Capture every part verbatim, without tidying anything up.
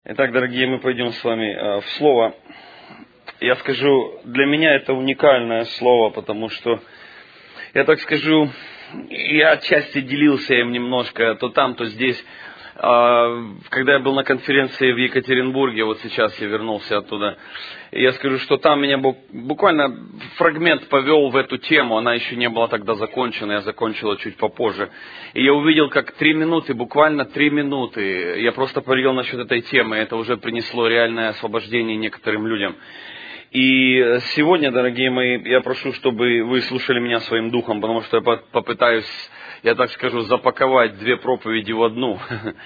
Итак, дорогие, мы пойдем с вами в Слово. Я скажу, для меня это уникальное Слово, потому что, я так скажу, я отчасти делился им немножко, то там, то здесь. Когда я был на конференции в Екатеринбурге, вот сейчас я вернулся оттуда, я скажу, что там меня буквально фрагмент повел в эту тему, она еще не была тогда закончена, я закончила чуть попозже. И я увидел, как три минуты, буквально три минуты, я просто поговорил насчет этой темы, это уже принесло реальное освобождение некоторым людям. И сегодня, дорогие мои, я прошу, чтобы вы слушали меня своим духом, потому что я попытаюсь, я так скажу, запаковать две проповеди в одну.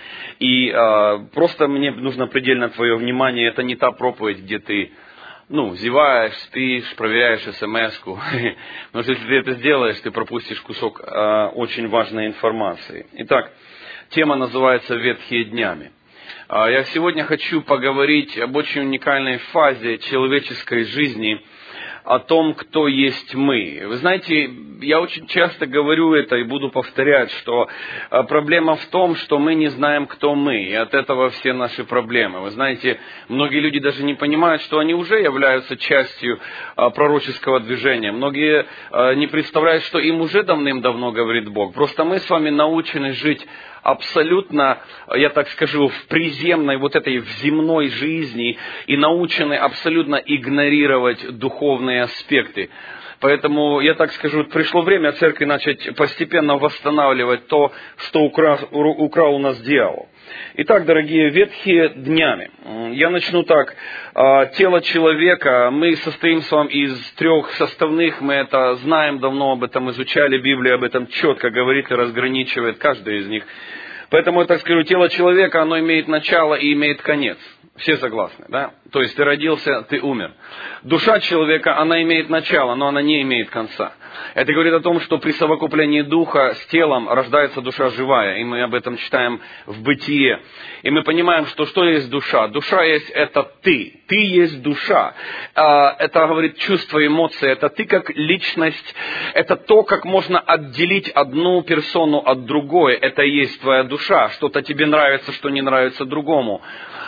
И а, просто мне нужно предельно твое внимание. Это не та проповедь, где ты, ну, зеваешь, спишь, проверяешь смс-ку. Потому что если ты это сделаешь, ты пропустишь кусок а, очень важной информации. Итак, тема называется «Ветхие днями». Я сегодня хочу поговорить об очень уникальной фазе человеческой жизни, о том, кто есть мы. Вы знаете, я очень часто говорю это и буду повторять, что проблема в том, что мы не знаем, кто мы, и от этого все наши проблемы. Вы знаете, многие люди даже не понимают, что они уже являются частью пророческого движения. Многие не представляют, что им уже давным-давно говорит Бог. Просто мы с вами научены жить абсолютно, я так скажу, в приземной, вот этой в земной жизни и научены абсолютно игнорировать духовные аспекты. Поэтому, я так скажу, пришло время церкви начать постепенно восстанавливать то, что украл, украл у нас дьявол. Итак, дорогие, ветхие днями. Я начну так. Тело человека, мы состоим с вами из трех составных, мы это знаем, давно об этом изучали, Библия об этом четко говорит и разграничивает каждый из них. Поэтому я так скажу, тело человека, оно имеет начало и имеет конец. Все согласны, да? То есть ты родился, ты умер. Душа человека, она имеет начало, но она не имеет конца. Это говорит о том, что при совокуплении духа с телом рождается душа живая. И мы об этом читаем в Бытие. И мы понимаем, что что есть душа? Душа есть это ты. Ты есть душа. Это говорит чувство, эмоции. Это ты как личность. Это то, как можно отделить одну персону от другой. Это и есть твоя душа. Что-то тебе нравится, что не нравится другому.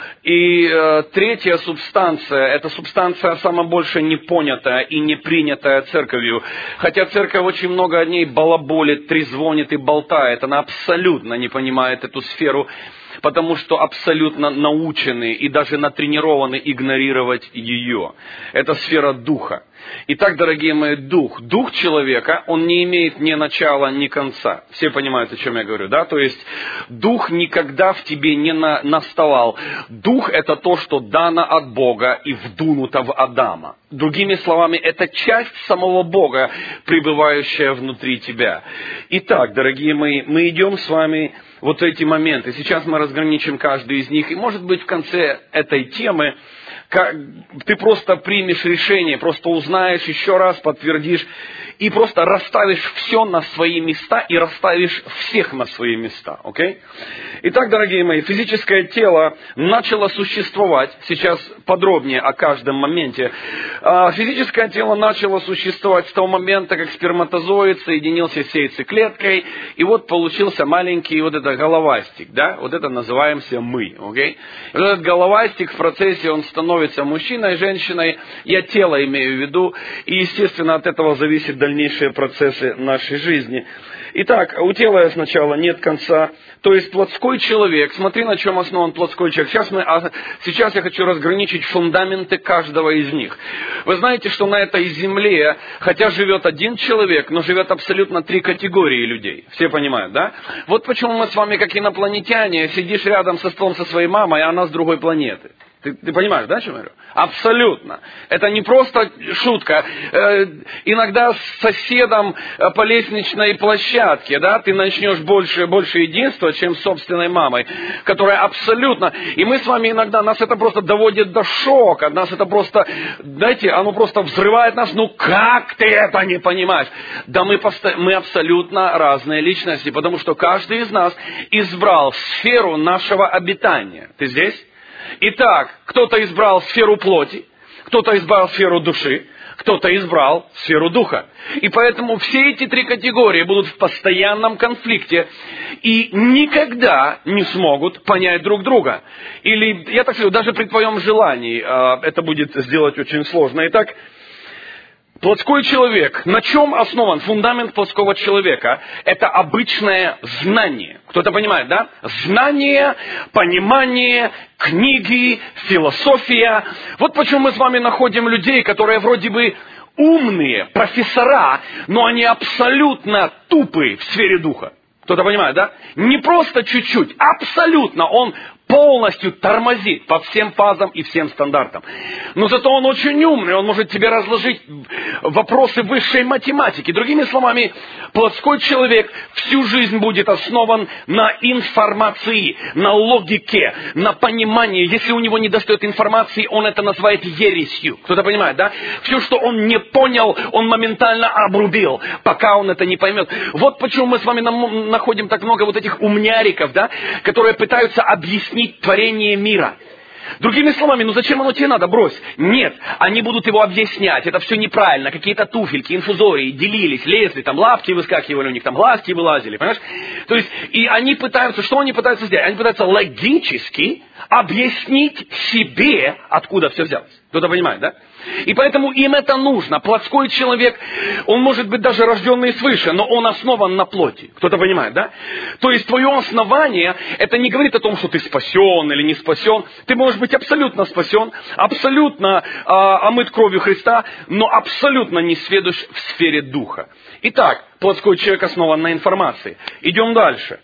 И э, третья субстанция, это субстанция самая больше не понятая и не принятая церковью. Хотя церковь очень много о ней балаболит, трезвонит и болтает, она абсолютно не понимает эту сферу, потому что абсолютно научены и даже натренированы игнорировать ее. Это сфера духа. Итак, дорогие мои, дух. Дух человека, он не имеет ни начала, ни конца. Все понимают, о чем я говорю, да? То есть, дух никогда в тебе не на, наставал. Дух – это то, что дано от Бога и вдунуто в Адама. Другими словами, это часть самого Бога, пребывающая внутри тебя. Итак, дорогие мои, мы идем с вами вот эти моменты. Сейчас мы разграничим каждый из них. И, может быть, в конце этой темы ты просто примешь решение, просто узнаешь, еще раз подтвердишь, и просто расставишь все на свои места, и расставишь всех на свои места. Окей? Итак, дорогие мои, физическое тело начало существовать, сейчас подробнее о каждом моменте. Физическое тело начало существовать с того момента, как сперматозоид соединился с яйцеклеткой, и вот получился маленький вот этот головастик, да? Вот это называемся мы, окей? И вот этот головастик в процессе, он становится мужчиной, женщиной, я тело имею в виду, и, естественно, от этого зависят дальнейшие процессы нашей жизни. Итак, у тела сначала нет конца, то есть плотской человек, смотри, на чем основан плотской человек. Сейчас, мы, сейчас я хочу разграничить фундаменты каждого из них. Вы знаете, что на этой земле, хотя живет один человек, но живет абсолютно три категории людей. Все понимают, да? Вот почему мы с вами, как инопланетяне, сидишь рядом со столом со своей мамой, а она с другой планеты. Ты, ты понимаешь, да, о чем я говорю? Абсолютно. Это не просто шутка. Э, иногда с соседом по лестничной площадке, да, ты начнешь больше, больше единства, чем с собственной мамой, которая абсолютно... И мы с вами иногда, нас это просто доводит до шока, нас это просто, знаете, оно просто взрывает нас. Ну как ты это не понимаешь? Да мы, поста... мы абсолютно разные личности, потому что каждый из нас избрал сферу нашего обитания. Ты здесь? Итак, кто-то избрал сферу плоти, кто-то избрал сферу души, кто-то избрал сферу духа. И поэтому все эти три категории будут в постоянном конфликте и никогда не смогут понять друг друга. Или, я так скажу, даже при твоем желании это будет сделать очень сложно. Итак, плотской человек. На чем основан фундамент плотского человека? Это обычное знание. Кто-то понимает, да? Знание, понимание, книги, философия. Вот почему мы с вами находим людей, которые вроде бы умные, профессора, но они абсолютно тупые в сфере духа. Кто-то понимает, да? Не просто чуть-чуть, абсолютно. Он полностью тормозит по всем фазам и всем стандартам. Но зато он очень умный, он может тебе разложить вопросы высшей математики. Другими словами, плотской человек всю жизнь будет основан на информации, на логике, на понимании. Если у него не достает информации, он это называет ересью. Кто-то понимает, да? Все, что он не понял, он моментально обрубил, пока он это не поймет. Вот почему мы с вами находим так много вот этих умняриков, да, которые пытаются объяснить творение мира. Другими словами, ну зачем оно тебе надо? Брось. Нет, они будут его объяснять. Это все неправильно. Какие-то туфельки, инфузории делились, лезли, там лапки выскакивали, у них там глазки вылазили, понимаешь? То есть, и они пытаются, что они пытаются сделать? Они пытаются логически объяснить себе, откуда все взялось. Кто-то понимает, да? И поэтому им это нужно. Плотской человек, он может быть даже рожденный свыше, но он основан на плоти. Кто-то понимает, да? То есть твое основание, это не говорит о том, что ты спасен или не спасен. Ты можешь быть абсолютно спасен, абсолютно э, омыт кровью Христа, но абсолютно не сведущ в сфере духа. Итак, плотской человек основан на информации. Идем дальше.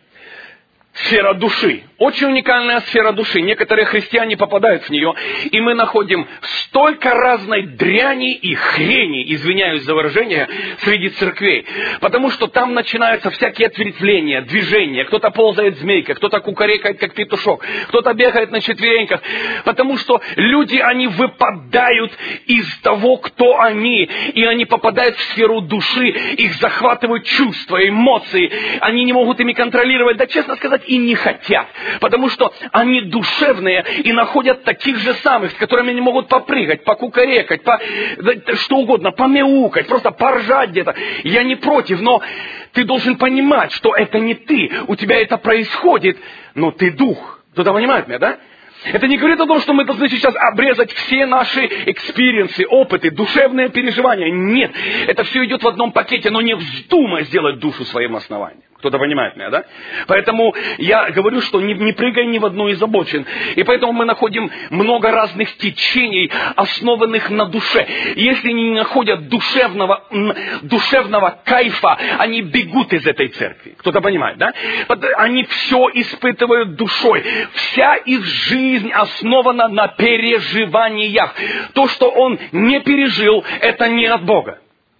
Сфера души. Очень уникальная сфера души. Некоторые христиане попадают в нее, и мы находим столько разной дряни и хрени, извиняюсь за выражение, среди церквей. Потому что там начинаются всякие ответвления, движения. Кто-то ползает змейкой, кто-то кукарекает, как петушок, кто-то бегает на четвереньках. Потому что люди, они выпадают из того, кто они. И они попадают в сферу души, их захватывают чувства, эмоции. Они не могут ими контролировать. Да, честно сказать, и не хотят. Потому что они душевные и находят таких же самых, с которыми они могут попрыгать, покукарекать, по, что угодно, помяукать, просто поржать где-то. Я не против, но ты должен понимать, что это не ты. У тебя это происходит, но ты дух. Кто-то понимает меня, да? Это не говорит о том, что мы должны сейчас обрезать все наши экспириенсы, опыты, душевные переживания. Нет, это все идет в одном пакете, но не вздумай сделать душу своим основанием. Кто-то понимает меня, да? Поэтому я говорю, что не, не прыгай ни в одну из обочин. И поэтому мы находим много разных течений, основанных на душе. Если они не находят душевного, душевного кайфа, они бегут из этой церкви. Кто-то понимает, да? Они все испытывают душой. Вся их жизнь основана на переживаниях. То, что он не пережил, это не от Бога.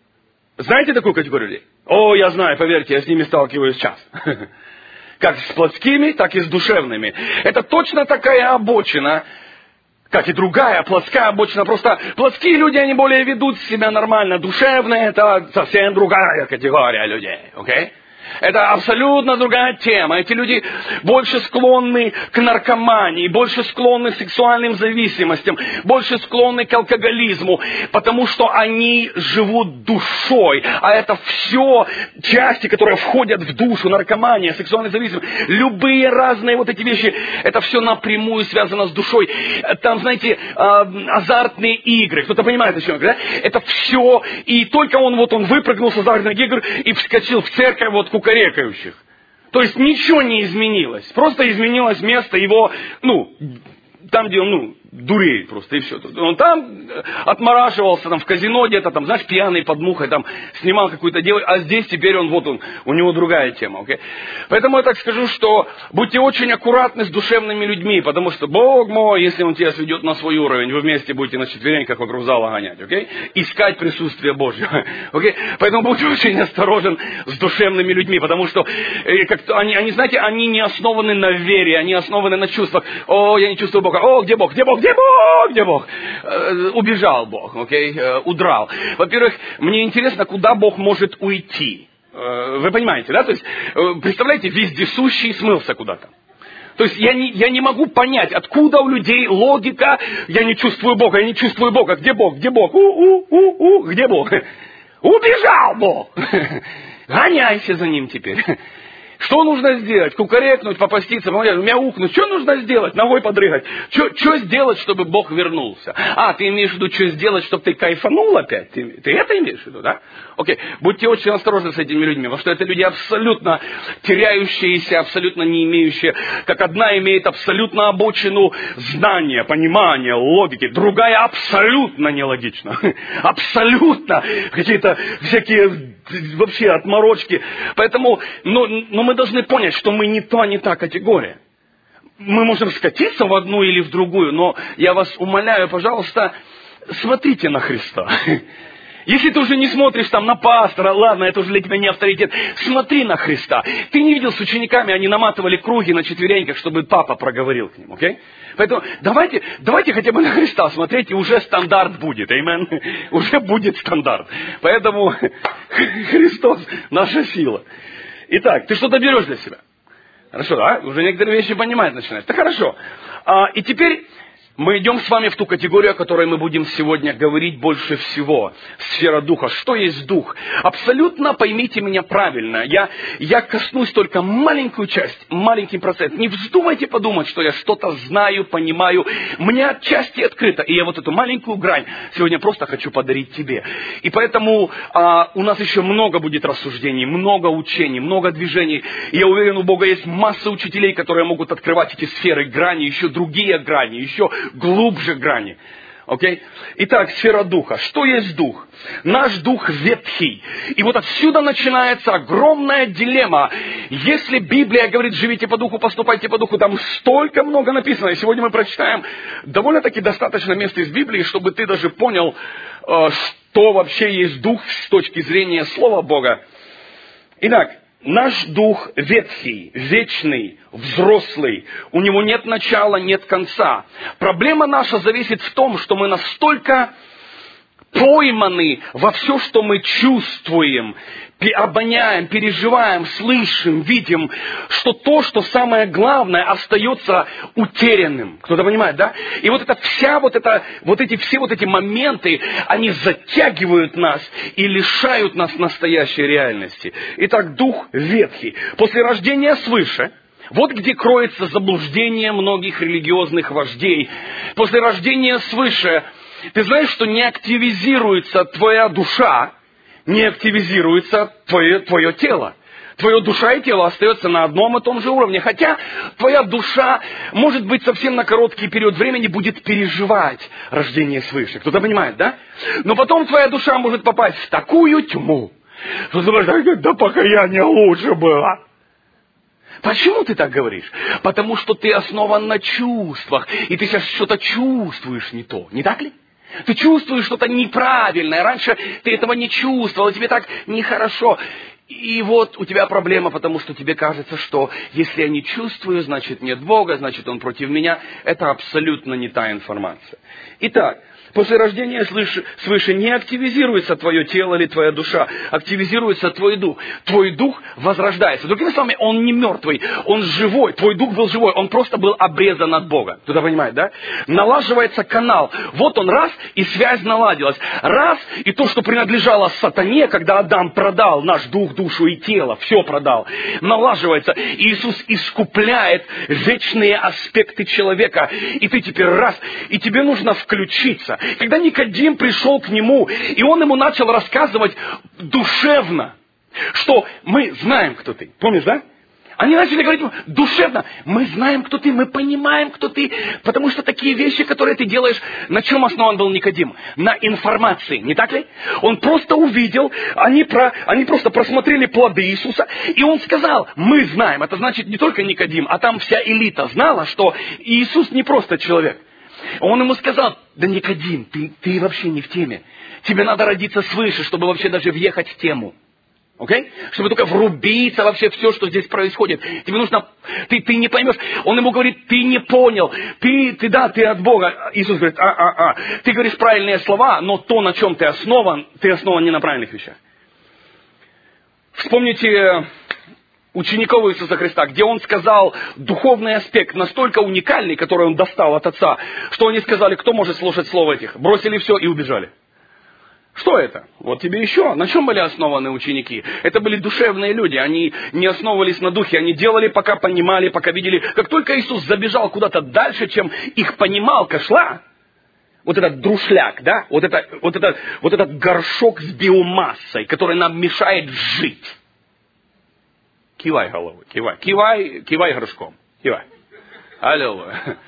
Знаете такую категорию людей? О, я знаю, поверьте, я с ними сталкиваюсь часто. Как с плотскими, так и с душевными. Это точно такая обочина, как и другая плотская обочина. Просто плотские люди, они более ведут себя нормально. Душевные — это совсем другая категория людей. Okay? Это абсолютно другая тема. Эти люди больше склонны к наркомании, больше склонны к сексуальным зависимостям, больше склонны к алкоголизму, потому что они живут душой. А это все части, которые входят в душу: наркомания, сексуальная зависимость, любые разные вот эти вещи, это все напрямую связано с душой. Там, знаете, азартные игры, кто-то понимает, о чем я говорю, да? Это все, и только он вот он выпрыгнул с азартных игр и вскочил в церковь вот кукарекающих. То есть ничего не изменилось. Просто изменилось место его, ну, там, где он, ну, дуреет просто, и все. Он там отморашивался, там, в казино где-то, там, знаешь, пьяный под мухой, там, снимал какую-то девушку, а здесь теперь он, вот он, у него другая тема, окей? Поэтому я так скажу, что будьте очень аккуратны с душевными людьми, потому что, Бог мой, если он тебя сведет на свой уровень, вы вместе будете на четвереньках вокруг зала гонять, окей? Искать присутствие Божье, окей? Поэтому будьте очень осторожен с душевными людьми, потому что, э, как они, они, знаете, они не основаны на вере, они основаны на чувствах. О, я не чувствую Бога. О, где Бог? Где Бог? Где Бог? Где Бог? Э, убежал Бог, окей? Э, удрал. Во-первых, мне интересно, куда Бог может уйти. Э, вы понимаете, да? То есть, э, представляете, вездесущий смылся куда-то. То есть я не, я не могу понять, откуда у людей логика, я не чувствую Бога, я не чувствую Бога. Где Бог? Где Бог? У-у-у-у, где Бог? Убежал Бог! Гоняйся за ним теперь. Что нужно сделать? Кукарекнуть, попаститься, мяукнуть. Что нужно сделать? Ногой подрыгать. Что сделать, чтобы Бог вернулся? А, ты имеешь в виду, что сделать, чтобы ты кайфанул опять? Ты, ты это имеешь в виду, да? Окей. Будьте очень осторожны с этими людьми, потому что это люди абсолютно теряющиеся, абсолютно не имеющие. Как одна имеет абсолютно обочину знания, понимания, логики. Другая абсолютно нелогична. Абсолютно. Какие-то всякие вообще отморочки. Поэтому, ну, ну, мы должны понять, что мы не та, не та категория. Мы можем скатиться в одну или в другую, но я вас умоляю, пожалуйста, смотрите на Христа. Если ты уже не смотришь там на пастора, ладно, это уже для тебя не авторитет, смотри на Христа. Ты не видел с учениками, они наматывали круги на четвереньках, чтобы папа проговорил к ним, окей? Okay? Поэтому давайте, давайте хотя бы на Христа смотреть, и уже стандарт будет, аминь. Уже будет стандарт. Поэтому Христос наша сила. Итак, ты что-то берешь для себя. Хорошо, да? Уже некоторые вещи понимать начинаешь. Да хорошо. А, и теперь мы идем с вами в ту категорию, о которой мы будем сегодня говорить больше всего. Сфера духа. Что есть дух? Абсолютно поймите меня правильно. Я, я коснусь только маленькую часть, маленький процент. Не вздумайте подумать, что я что-то знаю, понимаю. Мне отчасти открыто. И я вот эту маленькую грань сегодня просто хочу подарить тебе. И поэтому а, у нас еще много будет рассуждений, много учений, много движений. И я уверен, у Бога есть масса учителей, которые могут открывать эти сферы грани, еще другие грани, еще глубже грани. Окей? Итак, сфера духа. Что есть дух? Наш дух ветхий. И вот отсюда начинается огромная дилемма. Если Библия говорит, живите по духу, поступайте по духу, там столько много написано. И сегодня мы прочитаем довольно-таки достаточно мест из Библии, чтобы ты даже понял, что вообще есть дух с точки зрения Слова Бога. Итак, наш дух ветхий, вечный, взрослый. У него нет начала, нет конца. Проблема наша зависит в том, что мы настолько пойманы во все, что мы чувствуем, обоняем, переживаем, слышим, видим, что то, что самое главное, остается утерянным. Кто-то понимает, да? И вот эта вся вот эта, вот эти все вот эти моменты, они затягивают нас и лишают нас настоящей реальности. Итак, дух ветхий. После рождения свыше, вот где кроется заблуждение многих религиозных вождей. После рождения свыше, ты знаешь, что не активизируется твоя душа, не активизируется твое, твое тело. Твоя душа и тело остается на одном и том же уровне. Хотя твоя душа, может быть, совсем на короткий период времени будет переживать рождение свыше. Кто-то понимает, да? Но потом твоя душа может попасть в такую тьму, что ты думаешь, да покаяние лучше было. Почему ты так говоришь? Потому что ты основан на чувствах, и ты сейчас что-то чувствуешь не то, не так ли? Ты чувствуешь что-то неправильное. Раньше ты этого не чувствовал, и тебе так нехорошо. И вот у тебя проблема, потому что тебе кажется, что если я не чувствую, значит нет Бога, значит Он против меня. Это абсолютно не та информация. Итак, после рождения свыше не активизируется твое тело или твоя душа, активизируется твой дух. Твой дух возрождается. Другими словами, он не мертвый, он живой. Твой дух был живой, он просто был обрезан от Бога. Кто-то понимает, да? Налаживается канал. Вот он раз, и связь наладилась. Раз, и то, что принадлежало сатане, когда Адам продал наш дух, душу и тело, все продал, налаживается. Иисус искупляет вечные аспекты человека. И ты теперь раз, и тебе нужно включиться. Когда Никодим пришел к нему, и он ему начал рассказывать душевно, что мы знаем, кто ты. Помнишь, да? Они начали говорить ему душевно, мы знаем, кто ты, мы понимаем, кто ты, потому что такие вещи, которые ты делаешь, на чем основан был Никодим? На информации, не так ли? Он просто увидел, они, про, они просто просмотрели плоды Иисуса, и он сказал, мы знаем. Это значит не только Никодим, а там вся элита знала, что Иисус не просто человек. Он ему сказал, да Никодим, ты, ты вообще не в теме. Тебе надо родиться свыше, чтобы вообще даже въехать в тему. Окей? Okay? Чтобы только врубиться вообще все, что здесь происходит. Тебе нужно... Ты, ты не поймешь. Он ему говорит, ты не понял. Ты, ты да, ты от Бога. Иисус говорит, а-а-а. Ты говоришь правильные слова, но то, на чем ты основан, ты основан не на правильных вещах. Вспомните учеников Иисуса Христа, где Он сказал духовный аспект настолько уникальный, который Он достал от Отца, что они сказали, кто может слушать слов этих? Бросили все и убежали. Что это? Вот тебе еще. На чем были основаны ученики? Это были душевные люди. Они не основывались на духе. Они делали, пока понимали, пока видели. Как только Иисус забежал куда-то дальше, чем их понималка шла, вот этот друшляк, да, вот, это, вот, это, вот этот горшок с биомассой, который нам мешает жить. Кивай головой, кивай, кивай, кивай горшком, кивай. Аллилуйя.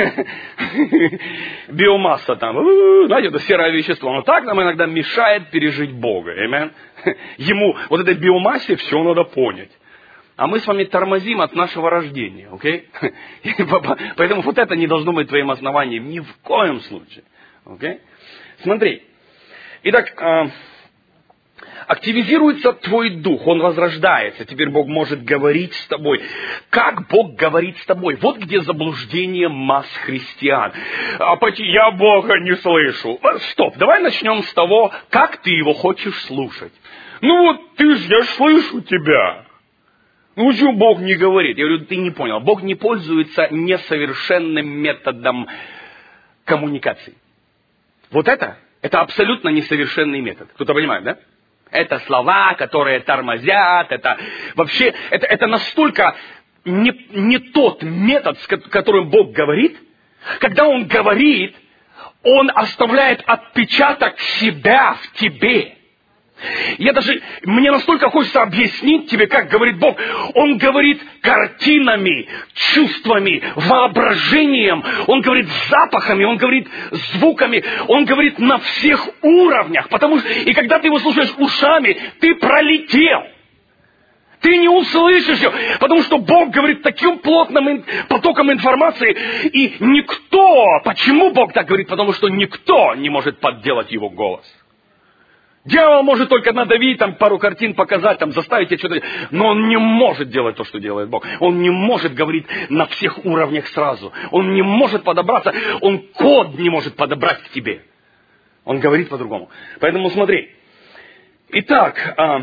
Биомасса там, знаете, это серое вещество. Но так нам иногда мешает пережить Бога. Amen? Ему, вот этой биомассе все надо понять. А мы с вами тормозим от нашего рождения. Okay? Поэтому вот это не должно быть твоим основанием ни в коем случае. Okay? Смотри. Итак, активизируется твой дух, он возрождается. Теперь Бог может говорить с тобой. Как Бог говорит с тобой? Вот где заблуждение масс христиан. А почему я Бога не слышу? Стоп, давай начнем с того, как ты его хочешь слушать. Ну вот ты ж, я ж слышу тебя. Ну почему Бог не говорит? Я говорю, ты не понял. Бог не пользуется несовершенным методом коммуникации. Вот это, это абсолютно несовершенный метод. Кто-то понимает, да? Это слова, которые тормозят, это вообще, это, это настолько не, не тот метод, с которым Бог говорит. Когда Он говорит, Он оставляет отпечаток себя в тебе. Я даже, мне настолько хочется объяснить тебе, как говорит Бог. Он говорит картинами, чувствами, воображением. Он говорит запахами, Он говорит звуками. Он говорит на всех уровнях. Потому что, и когда ты его слушаешь ушами, ты пролетел. Ты не услышишь его. Потому что Бог говорит таким плотным потоком информации. И никто, почему Бог так говорит? Потому что никто не может подделать его голос. Дьявол может только надавить, там, пару картин показать, там, заставить тебя что-то... Но он не может делать то, что делает Бог. Он не может говорить на всех уровнях сразу. Он не может подобраться. Он код не может подобрать к тебе. Он говорит по-другому. Поэтому смотри. Итак, а...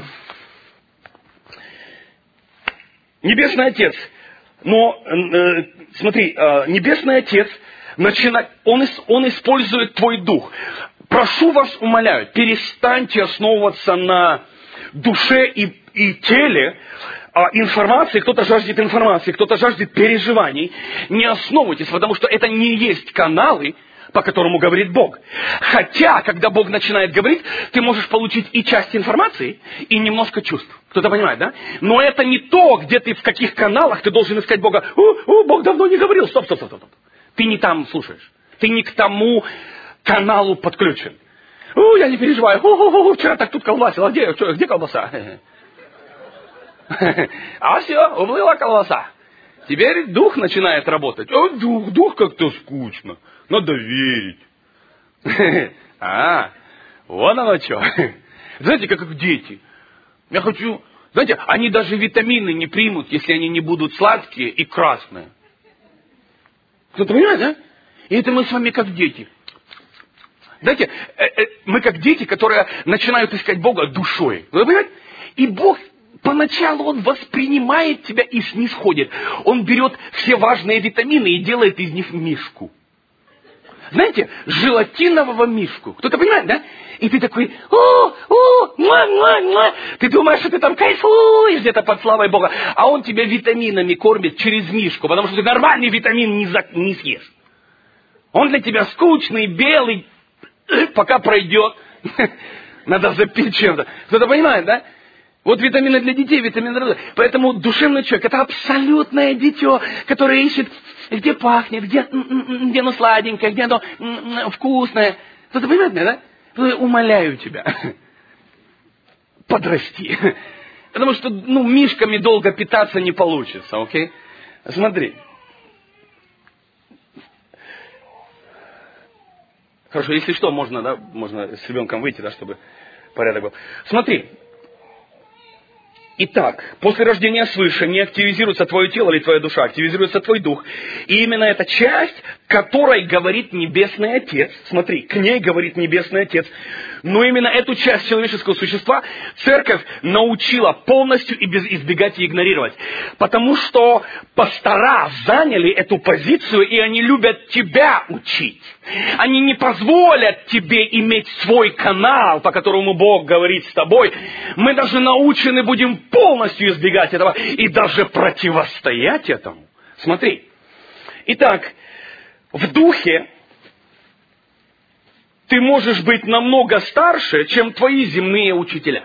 Небесный Отец. Но, э, смотри, э, Небесный Отец, начина... он, он использует твой дух. Прошу вас, умоляю, перестаньте основываться на душе и, и теле а, информации. Кто-то жаждет информации, кто-то жаждет переживаний. Не основывайтесь, потому что это не есть каналы, по которому говорит Бог. Хотя, когда Бог начинает говорить, ты можешь получить и часть информации, и немножко чувств. Кто-то понимает, да? Но это не то, где ты, в каких каналах ты должен искать Бога. О, о, Бог давно не говорил. Стоп, стоп, стоп, стоп. Ты не там слушаешь. Ты не к тому каналу подключен. О, я не переживаю. О-о-о, вчера так тут колбасил. А где, где колбаса? А все, уплыла колбаса. Теперь дух начинает работать. О, дух, дух как-то скучно. Надо верить. А, вот оно что. Знаете, как дети. Я хочу... Знаете, они даже витамины не примут, если они не будут сладкие и красные. Кто-то понимает, да? И это мы с вами как дети. Знаете, мы как дети, которые начинают искать Бога душой. Вы понимаете? И Бог, поначалу Он воспринимает тебя и снисходит. Он берет все важные витамины и делает из них мишку. Знаете, желатинового мишку. Кто-то понимает, да? И ты такой, о, о, муа, муа, муа. Ты думаешь, что ты там кайфуешь где-то под славой Бога. А Он тебя витаминами кормит через мишку, потому что ты нормальный витамин не, за... не съешь. Он для тебя скучный, белый, пока пройдет. Надо запить чем-то. Кто-то понимает, да? Вот витамины для детей, витамины для... Поэтому душевный человек — это абсолютное дитё, которое ищет, где пахнет, где, где оно сладенькое, где оно вкусное. Кто-то понимает меня, да? Умоляю тебя, подрасти. Потому что, ну, мишками долго питаться не получится, окей? Смотри. Хорошо, если что, можно, да, можно с ребенком выйти, да, чтобы порядок был. Смотри. Итак, после рождения свыше не активизируется твое тело или твоя душа, активизируется твой дух. И именно эта часть, которой говорит Небесный Отец. Смотри, к ней говорит Небесный Отец. Но именно эту часть человеческого существа церковь научила полностью и без избегать и игнорировать. Потому что пастора заняли эту позицию, и они любят тебя учить. Они не позволят тебе иметь свой канал, по которому Бог говорит с тобой. Мы даже научены будем полностью избегать этого и даже противостоять этому. Смотри. Итак, в духе ты можешь быть намного старше, чем твои земные учителя.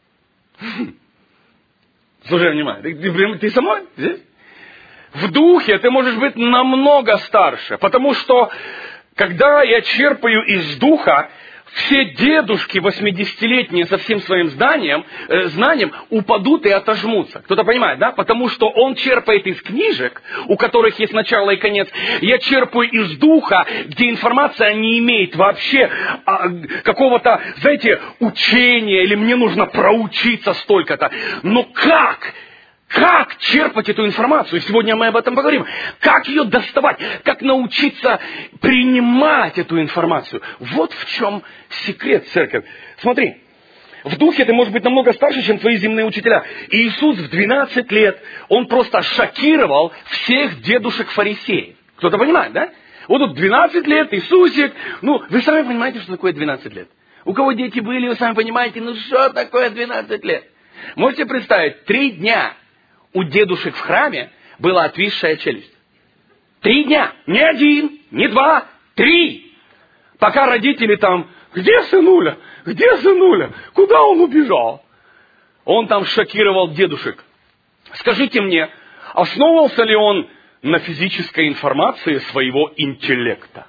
Слушай, внимание, ты, ты со мной здесь? В духе ты можешь быть намного старше, потому что, когда я черпаю из духа, все дедушки восьмидесятилетние со всем своим знанием, э, знанием упадут и отожмутся. Кто-то понимает, да? Потому что он черпает из книжек, у которых есть начало и конец. Я черпаю из духа, где информация не имеет вообще а, какого-то, знаете, учения, или мне нужно проучиться столько-то. Но как? Как черпать эту информацию? Сегодня мы об этом поговорим. Как ее доставать? Как научиться принимать эту информацию? Вот в чем секрет, церковь. Смотри, в духе ты можешь быть намного старше, чем твои земные учителя. И Иисус в двенадцать лет, Он просто шокировал всех дедушек-фарисеев. Кто-то понимает, да? Вот тут двенадцать лет, Иисусик. Ну, вы сами понимаете, что такое двенадцать лет. У кого дети были, вы сами понимаете, ну что такое двенадцать лет? Можете представить, три дня у дедушек в храме была отвисшая челюсть. Три дня. Не один, не два, три. Пока родители там, где сынуля? Где сынуля? Куда он убежал? Он там шокировал дедушек. Скажите мне, основывался ли он на физической информации своего интеллекта?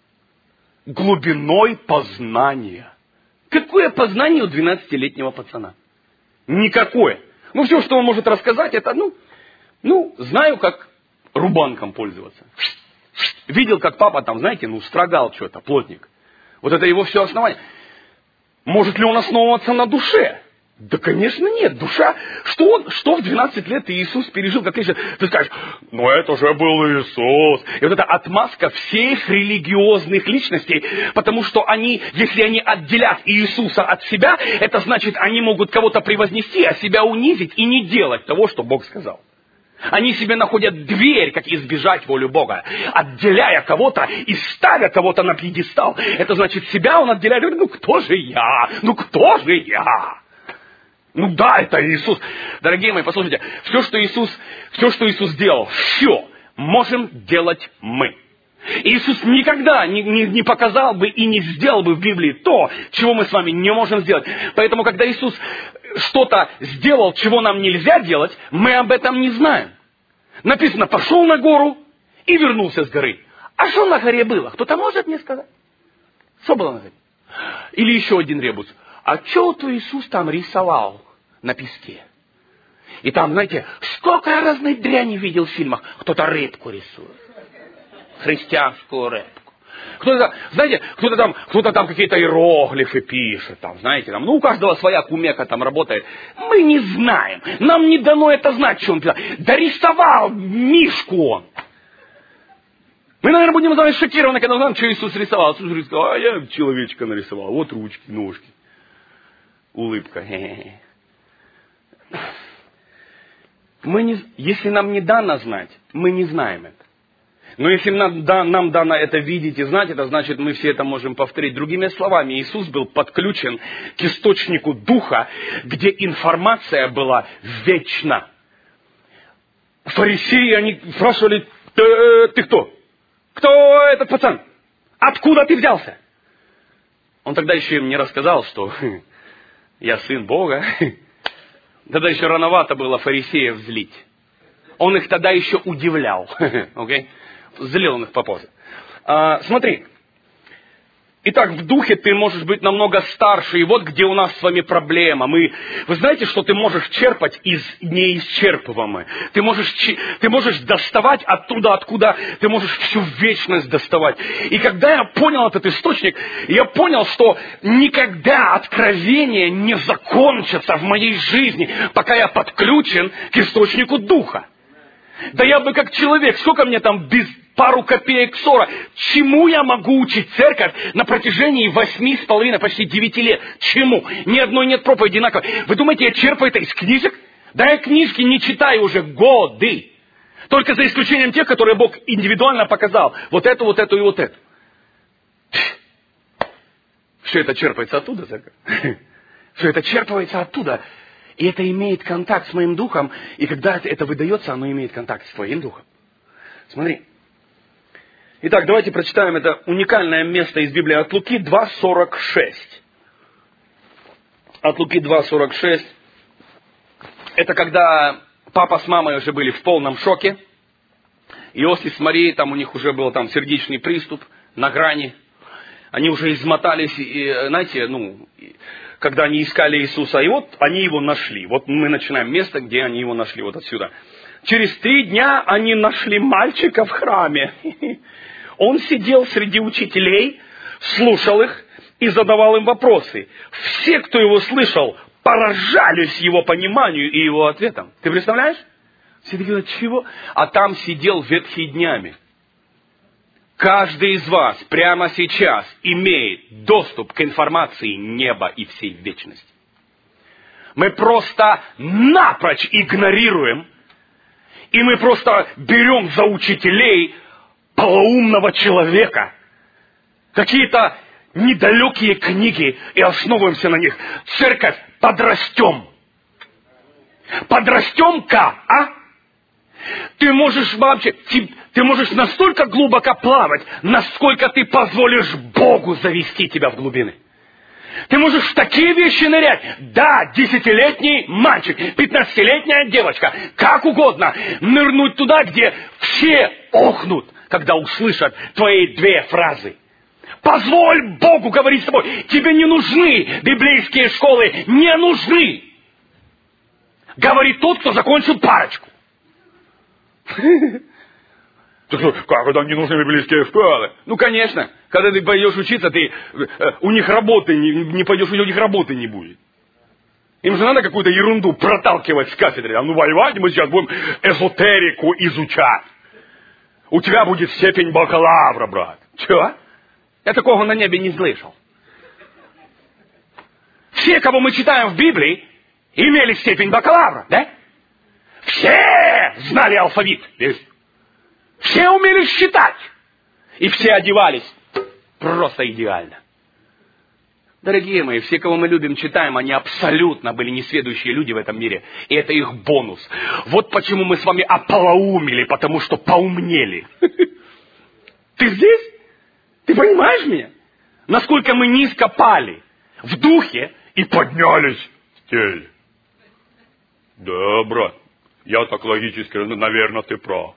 Глубиной познания. Какое познание у двенадцатилетнего пацана? Никакое. Ну, все, что он может рассказать, это, ну, ну, знаю, как рубанком пользоваться. Видел, как папа там, знаете, ну, строгал что-то, плотник. Вот это его все основание. Может ли он основываться на душе? Да, конечно, нет. Душа, что, он, что в двенадцать лет Иисус пережил, как лично, ты скажешь, ну это же был Иисус. И вот эта отмазка всех религиозных личностей, потому что они, если они отделят Иисуса от себя, это значит, они могут кого-то превознести, а себя унизить и не делать того, что Бог сказал. Они себе находят дверь, как избежать волю Бога, отделяя кого-то и ставя кого-то на пьедестал. Это значит, себя он отделяет, говорит, ну кто же я? Ну кто же я? Ну да, это Иисус. Дорогие мои, послушайте, все, что Иисус, все, что Иисус делал, все можем делать мы. Иисус никогда не, не, не показал бы и не сделал бы в Библии то, чего мы с вами не можем сделать. Поэтому, когда Иисус что-то сделал, чего нам нельзя делать, мы об этом не знаем. Написано, пошел на гору и вернулся с горы. А что на горе было? Кто-то может мне сказать? Что было на горе? Или еще один ребус. А что-то Иисус там рисовал на песке. И там, знаете, сколько я разной дряни видел в фильмах. Кто-то рыбку рисует. Христианскую рыбку. Кто-то, знаете, кто-то там, кто-то там какие-то иероглифы пишет. Там, знаете, там, ну у каждого своя кумека там работает. Мы не знаем. Нам не дано это знать, что он писал. Да рисовал мишку он. Мы, наверное, будем с вами шокированы, когда узнаем, что Иисус рисовал. Иисус рисовал, а я человечка нарисовал. Вот ручки, ножки. Улыбка. Хе-хе-хе. Мы не, если нам не дано знать, мы не знаем это. Но если нам, да, нам дано это видеть и знать, это значит, мы все это можем повторить. Другими словами, Иисус был подключен к источнику Духа, где информация была вечна. Фарисеи, они спрашивали, ты, ты кто? Кто этот пацан? Откуда ты взялся? Он тогда еще им не рассказал, что я сын Бога. Тогда еще рановато было фарисеев злить. Он их тогда еще удивлял. Okay? Злил он их попозже. А, смотри. Итак, в духе ты можешь быть намного старше. И вот где у нас с вами проблема. Мы, вы знаете, что ты можешь черпать из неисчерпываемого. Ты можешь, ты можешь доставать оттуда, откуда ты можешь всю вечность доставать. И когда я понял этот источник, я понял, что никогда откровение не закончится в моей жизни, пока я подключен к источнику Духа. Да я бы как человек, сколько мне там без пару копеек ссора. Чему я могу учить церковь на протяжении восьми с половиной, почти девяти лет? Чему? Ни одной нет проповеди одинаковой. Вы думаете, я черпаю это из книжек? Да я книжки не читаю уже годы. Только за исключением тех, которые Бог индивидуально показал. Вот эту, вот эту и вот эту. Все это черпается оттуда, церковь. Все это черпается оттуда. И это имеет контакт с моим духом. И когда это выдается, оно имеет контакт с твоим духом. Смотри. Итак, давайте прочитаем это уникальное место из Библии от Луки два сорок шесть. От Луки два сорок шесть. Это когда папа с мамой уже были в полном шоке. Иосиф с Марией, там у них уже был там сердечный приступ на грани. Они уже измотались, и, знаете, ну, когда они искали Иисуса. И вот они его нашли. Вот мы начинаем место, где они его нашли, вот отсюда. Через три дня они нашли мальчика в храме. Он сидел среди учителей, слушал их и задавал им вопросы. Все, кто его слышал, поражались его пониманию и его ответам. Ты представляешь? Все такие, чего? А там сидел ветхий днями. Каждый из вас прямо сейчас имеет доступ к информации неба и всей вечности. Мы просто напрочь игнорируем, и мы просто берем за учителей полоумного человека какие-то недалекие книги и основываемся на них. Церковь, подрастем. Подрастем-ка, а? Ты можешь вообще, ты, ты можешь настолько глубоко плавать, насколько ты позволишь Богу завести тебя в глубины. Ты можешь в такие вещи нырять. Да, десятилетний мальчик, пятнадцатилетняя девочка, как угодно, нырнуть туда, где все охнут, когда услышат твои две фразы. Позволь Богу говорить с тобой. Тебе не нужны библейские школы, не нужны. Говорит тот, кто закончил парочку. Как это не нужны библейские школы? Ну, конечно. Когда ты пойдешь учиться, ты у них работы не, не пойдешь, у них работы не будет. Им же надо какую-то ерунду проталкивать с кафедры. А ну, воевать мы сейчас будем эзотерику изучать. У тебя будет степень бакалавра, брат. Чего? Я такого на небе не слышал. Все, кого мы читаем в Библии, имели степень бакалавра, да? Все знали алфавит. Все умели считать. И все одевались просто идеально. Дорогие мои, все, кого мы любим, читаем, они абсолютно были несведущие люди в этом мире. И это их бонус. Вот почему мы с вами ополоумели, потому что поумнели. Ты здесь? Ты понимаешь меня? Насколько мы низко пали в духе и поднялись в теле. Да, брат. Я так логически, наверное, ты прав.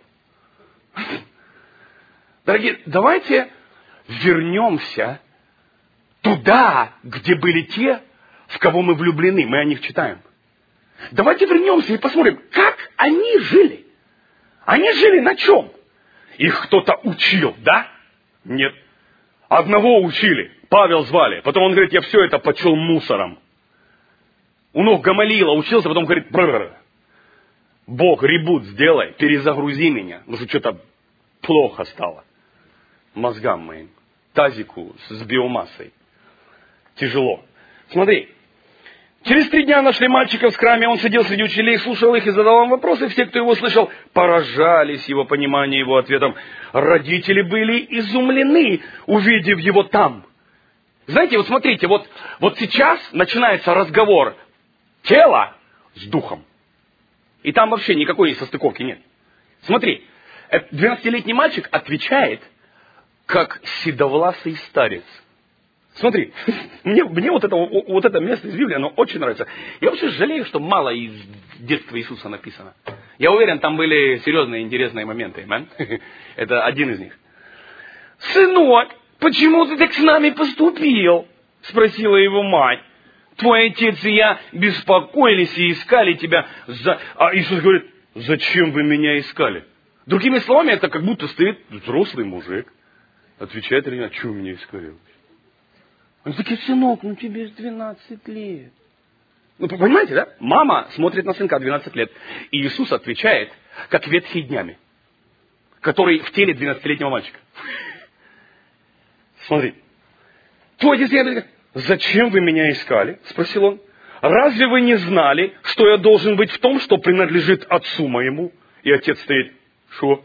Дорогие, давайте вернемся туда, где были те, в кого мы влюблены. Мы о них читаем. Давайте вернемся и посмотрим, как они жили. Они жили на чем? Их кто-то учил, да? Нет. Одного учили. Павел звали. Потом он говорит, я все это почел мусором. У ног Гамалиила учился, потом говорит, бррр. Бог, ребут сделай, перезагрузи меня. Потому что что-то плохо стало. Мозгам моим. Тазику с биомассой. Тяжело. Смотри. Через три дня нашли мальчика в храме. Он сидел среди учителей, слушал их и задавал им вопросы. Все, кто его слышал, поражались его пониманию, его ответом. Родители были изумлены, увидев его там. Знаете, вот смотрите, вот, вот сейчас начинается разговор тела с духом. И там вообще никакой состыковки нет. Смотри, двенадцатилетний мальчик отвечает, как седовласый старец. Смотри, мне, мне вот, это, вот это место из Библии, оно очень нравится. Я вообще жалею, что мало из детства Иисуса написано. Я уверен, там были серьезные, интересные моменты. Это один из них. «Сынок, почему ты так с нами поступил?» — спросила его мать. «Твой отец и я беспокоились и искали тебя». За... А Иисус говорит, зачем вы меня искали? Другими словами, это как будто стоит взрослый мужик. Отвечает ребенок, что вы меня искали? Он такой, сынок, ну тебе же двенадцать лет. Ну, понимаете, да? Мама смотрит на сынка двенадцать лет. И Иисус отвечает, как ветхий днями. который в теле двенадцатилетнего мальчика. Смотри. Твой отец говорит, зачем вы меня искали? Спросил он. Разве вы не знали, что я должен быть в том, что принадлежит отцу моему? И отец стоит. Что?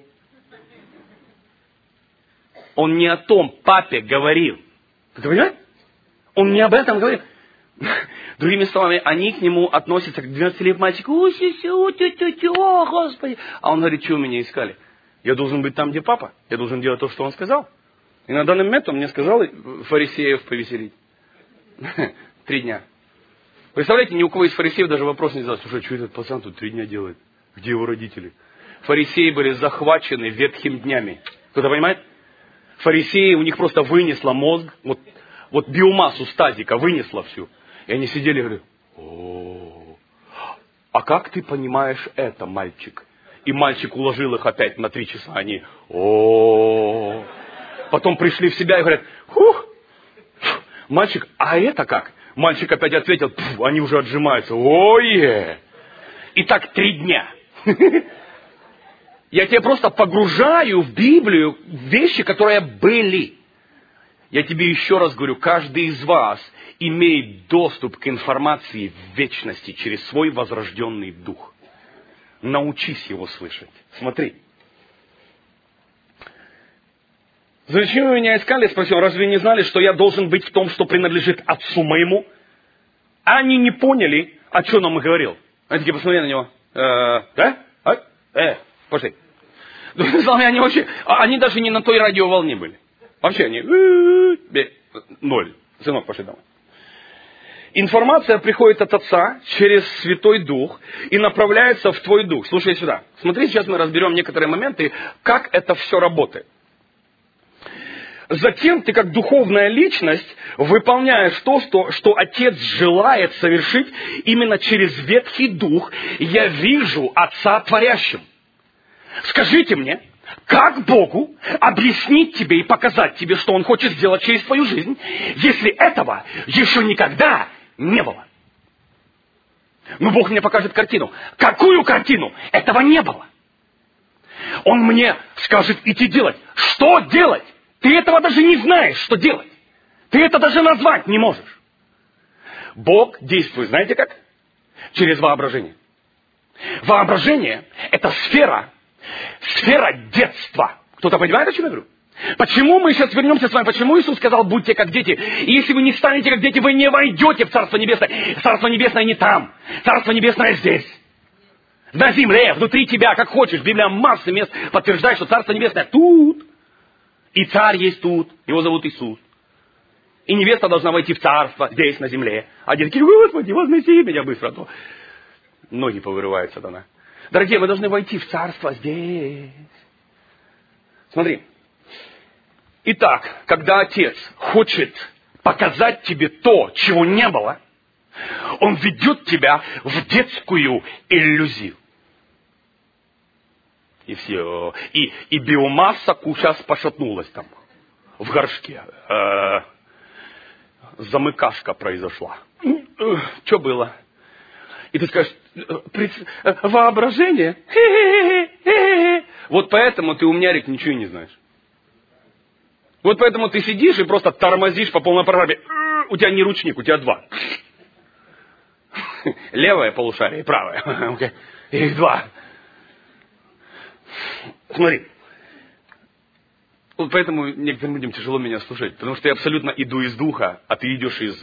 Он не о том папе говорил. Ты понимаешь? Он не об этом говорил. Другими словами, они к нему относятся как двенадцатилетний мальчик. О, Господи. А он говорит, что вы меня искали? Я должен быть там, где папа. Я должен делать то, что он сказал. И на данный момент он мне сказал фарисеев повеселить. Три дня. Представляете, ни у кого из фарисеев даже вопрос не задал. Слушай, что этот пацан тут три дня делает? Где его родители? Фарисеи были захвачены ветхими днями. Кто-то понимает? Фарисеи, у них просто вынесло мозг, вот, вот биомассу стазика вынесло всю. И они сидели и говорили, о, а как ты понимаешь это, мальчик? И мальчик уложил их опять на три часа, они, о, потом пришли в себя и говорят, хух, мальчик, а это как? Мальчик опять ответил, они уже отжимаются, ой, и так три дня. Я тебя просто погружаю в Библию вещи, которые были. Я тебе еще раз говорю, каждый из вас имеет доступ к информации в вечности через свой возрожденный дух. Научись его слышать. Смотри. Зачем вы меня искали? Спросил, разве не знали, что я должен быть в том, что принадлежит отцу моему? Они не поняли, о чем он говорил. Они такие, посмотри на него. Э, да? А? Э, пошли. Они, вообще, они даже не на той радиоволне были. Вообще они... Ноль. Сынок, пошли домой. Информация приходит от Отца через Святой Дух и направляется в твой дух. Слушай сюда. Смотри, сейчас мы разберем некоторые моменты, как это все работает. Затем ты, как духовная личность, выполняешь то, что, что Отец желает совершить именно через Ветхий Дух. Я вижу Отца Творящим. Скажите мне, как Богу объяснить тебе и показать тебе, что Он хочет сделать через твою жизнь, если этого еще никогда не было? Ну, Бог мне покажет картину. Какую картину? Этого не было. Он мне скажет идти делать. Что делать? Ты этого даже не знаешь, что делать. Ты это даже назвать не можешь. Бог действует, знаете как? Через воображение. Воображение – это сфера, сфера детства. Кто-то понимает, о чем я говорю? Почему мы сейчас вернемся с вами? Почему Иисус сказал, будьте как дети? И если вы не станете как дети, вы не войдете в Царство Небесное. Царство Небесное не там. Царство Небесное здесь. На земле, внутри тебя, как хочешь. Библия масса мест подтверждает, что Царство Небесное тут. И царь есть тут. Его зовут Иисус. И невеста должна войти в царство здесь, на земле. Один такие, Господи, вознеси меня быстро. То ноги повырываются тогда. Дорогие, мы должны войти в царство здесь. Смотри. Итак, когда Отец хочет показать тебе то, чего не было, Он ведет тебя в детскую иллюзию. И все. И, и биомасса сейчас пошатнулась там, в горшке. Э, замыкашка произошла. Что было? И ты скажешь, воображение? Вот поэтому ты, умнярик, ничего не знаешь. Вот поэтому ты сидишь и просто тормозишь по полной программе. У тебя не ручник, у тебя два. Левое полушарие и правое. Их два. Смотри. Вот поэтому некоторым людям тяжело меня слушать. Потому что я абсолютно иду из духа, а ты идешь из...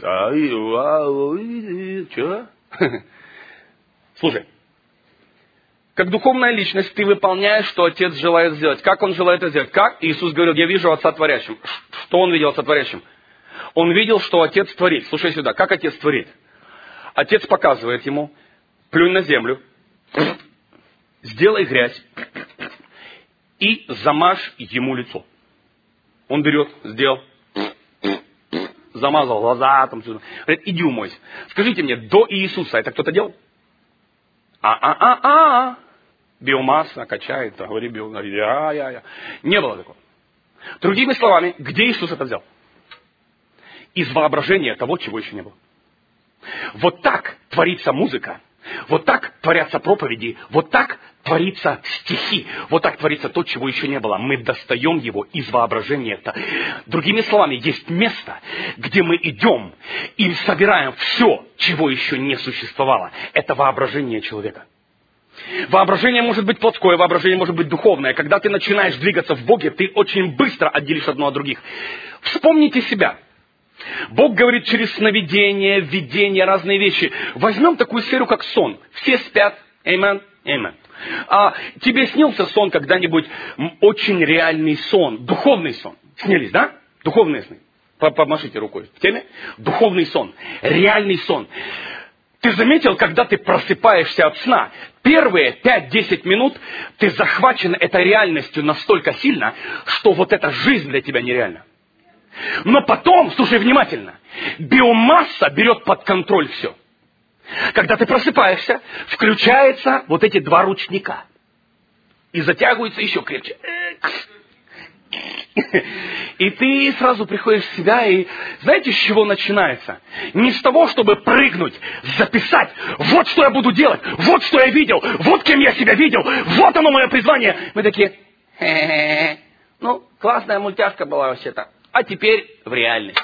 Чего? Слушай. Как духовная личность ты выполняешь, что Отец желает сделать. Как Он желает это сделать? Как? Иисус говорил, я вижу Отца Творящим. Что Он видел Отца Творящим? Он видел, что Отец творит. Слушай сюда. Как Отец творит? Отец показывает ему, плюнь на землю, сделай грязь и замажь ему лицо. Он берет, сделал, замазал глаза, там, сюда. Говорит, иди умойся. Скажите мне, до Иисуса это кто-то делал? А-а-а-а. Биомасса качает, говори, биомасса. Я-я-я. Не было такого. Другими словами, где Иисус это взял? Из воображения того, чего еще не было. Вот так творится музыка Вот так творятся проповеди, вот так творится стихи, вот так творится то, чего еще не было. Мы достаем его из воображения. Другими словами, есть место, где мы идем и собираем все, чего еще не существовало. Это воображение человека. Воображение может быть плотское, воображение может быть духовное. Когда ты начинаешь двигаться в Боге, ты очень быстро отделишь одно от других. Вспомните себя. Бог говорит через сновидение, видение, разные вещи. Возьмем такую сферу, как сон. Все спят. Amen. Amen. А тебе снился сон когда-нибудь, очень реальный сон, духовный сон? Снились, да? Духовные сны. Помашите рукой. В теме? Духовный сон. Реальный сон. Ты заметил, когда ты просыпаешься от сна, первые пять-десять минут ты захвачен этой реальностью настолько сильно, что вот эта жизнь для тебя нереальна. Но потом, слушай внимательно, биомасса берет под контроль все. Когда ты просыпаешься, включаются вот эти два ручника. И затягиваются еще крепче. И ты сразу приходишь в себя, и знаете, с чего начинается? Не с того, чтобы прыгнуть, записать, вот что я буду делать, вот что я видел, вот кем я себя видел, вот оно мое призвание. Мы такие, хе-хе-хе. Ну, классная мультяшка была вообще-то. А теперь в реальность.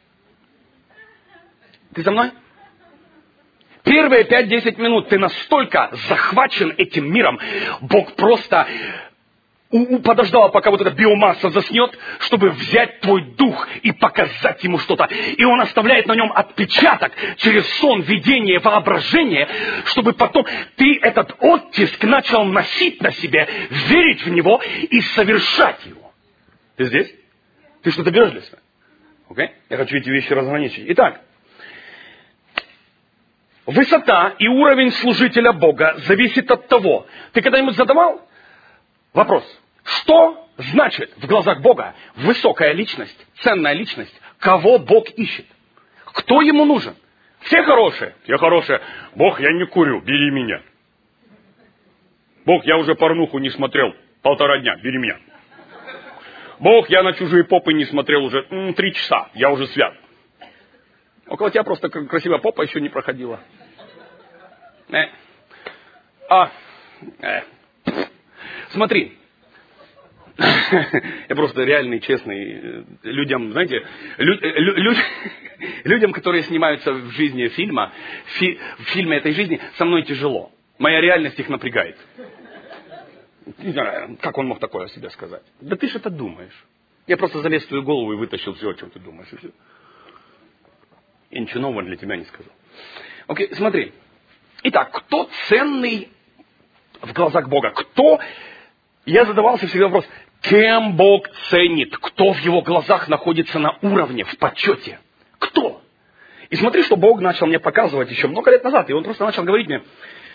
Ты со мной? Первые пять-десять минут ты настолько захвачен этим миром, Бог просто подождал, пока вот эта биомасса заснет, чтобы взять твой дух и показать ему что-то. И он оставляет на нем отпечаток через сон, видение, воображение, чтобы потом ты этот оттиск начал носить на себе, верить в него и совершать его. Ты здесь? Ты что-то берешь для себя? Okay? Я хочу эти вещи разграничить. Итак, высота и уровень служителя Бога зависит от того. Ты когда-нибудь задавал вопрос? Что значит в глазах Бога высокая личность, ценная личность? Кого Бог ищет? Кто ему нужен? Все хорошие. Все хорошие. Бог, я не курю, бери меня. Бог, я уже порнуху не смотрел полтора дня, бери меня. Бог, я на чужие попы не смотрел уже м, три часа, я уже свят. Около тебя просто красивая попа еще не проходила. Э. А, э. Смотри. Я просто реальный, честный. Людям, знаете, лю, лю, лю, людям, которые снимаются в жизни фильма, фи, в фильме этой жизни, со мной тяжело. Моя реальность их напрягает. Не знаю, как он мог такое о себе сказать? Да ты же это думаешь. Я просто залез в твою голову и вытащил все, о чем ты думаешь. И все. Я ничего нового для тебя не сказал. Окей, смотри. Итак, кто ценный в глазах Бога? Кто... Я задавался всегда вопрос, кем Бог ценит? Кто в его глазах находится на уровне, в почете? Кто? И смотри, что Бог начал мне показывать еще много лет назад. И он просто начал говорить мне,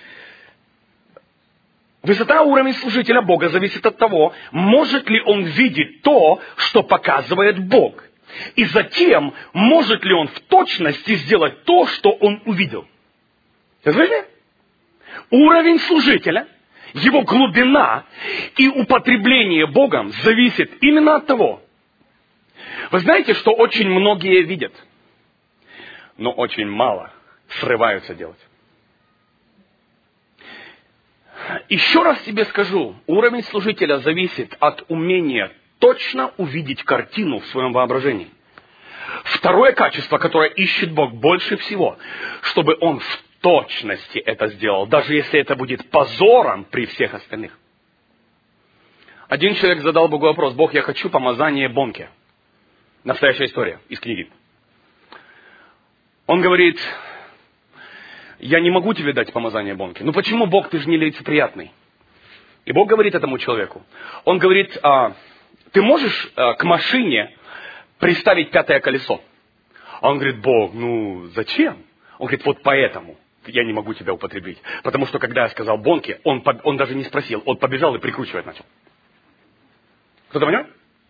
высота уровня служителя Бога зависит от того, может ли он видеть то, что показывает Бог. И затем, может ли он в точности сделать то, что он увидел. Слышите? Уровень служителя, его глубина и употребление Богом зависит именно от того. Вы знаете, что очень многие видят, но очень мало срываются делать. Еще раз тебе скажу, уровень служителя зависит от умения точно увидеть картину в своем воображении. Второе качество, которое ищет Бог больше всего, чтобы он в точности это сделал, даже если это будет позором при всех остальных. Один человек задал Богу вопрос: Бог, я хочу помазание Бонке. Настоящая история из книги. Он говорит: я не могу тебе дать помазание Бонке. Ну почему, Бог, ты же не лицеприятный? И Бог говорит этому человеку. Он говорит: а, ты можешь а, к машине приставить пятое колесо? А он говорит: Бог, ну зачем? Он говорит: вот поэтому я не могу тебя употребить. Потому что когда я сказал Бонке, он, он даже не спросил, он побежал и прикручивать начал. Кто-то понимает?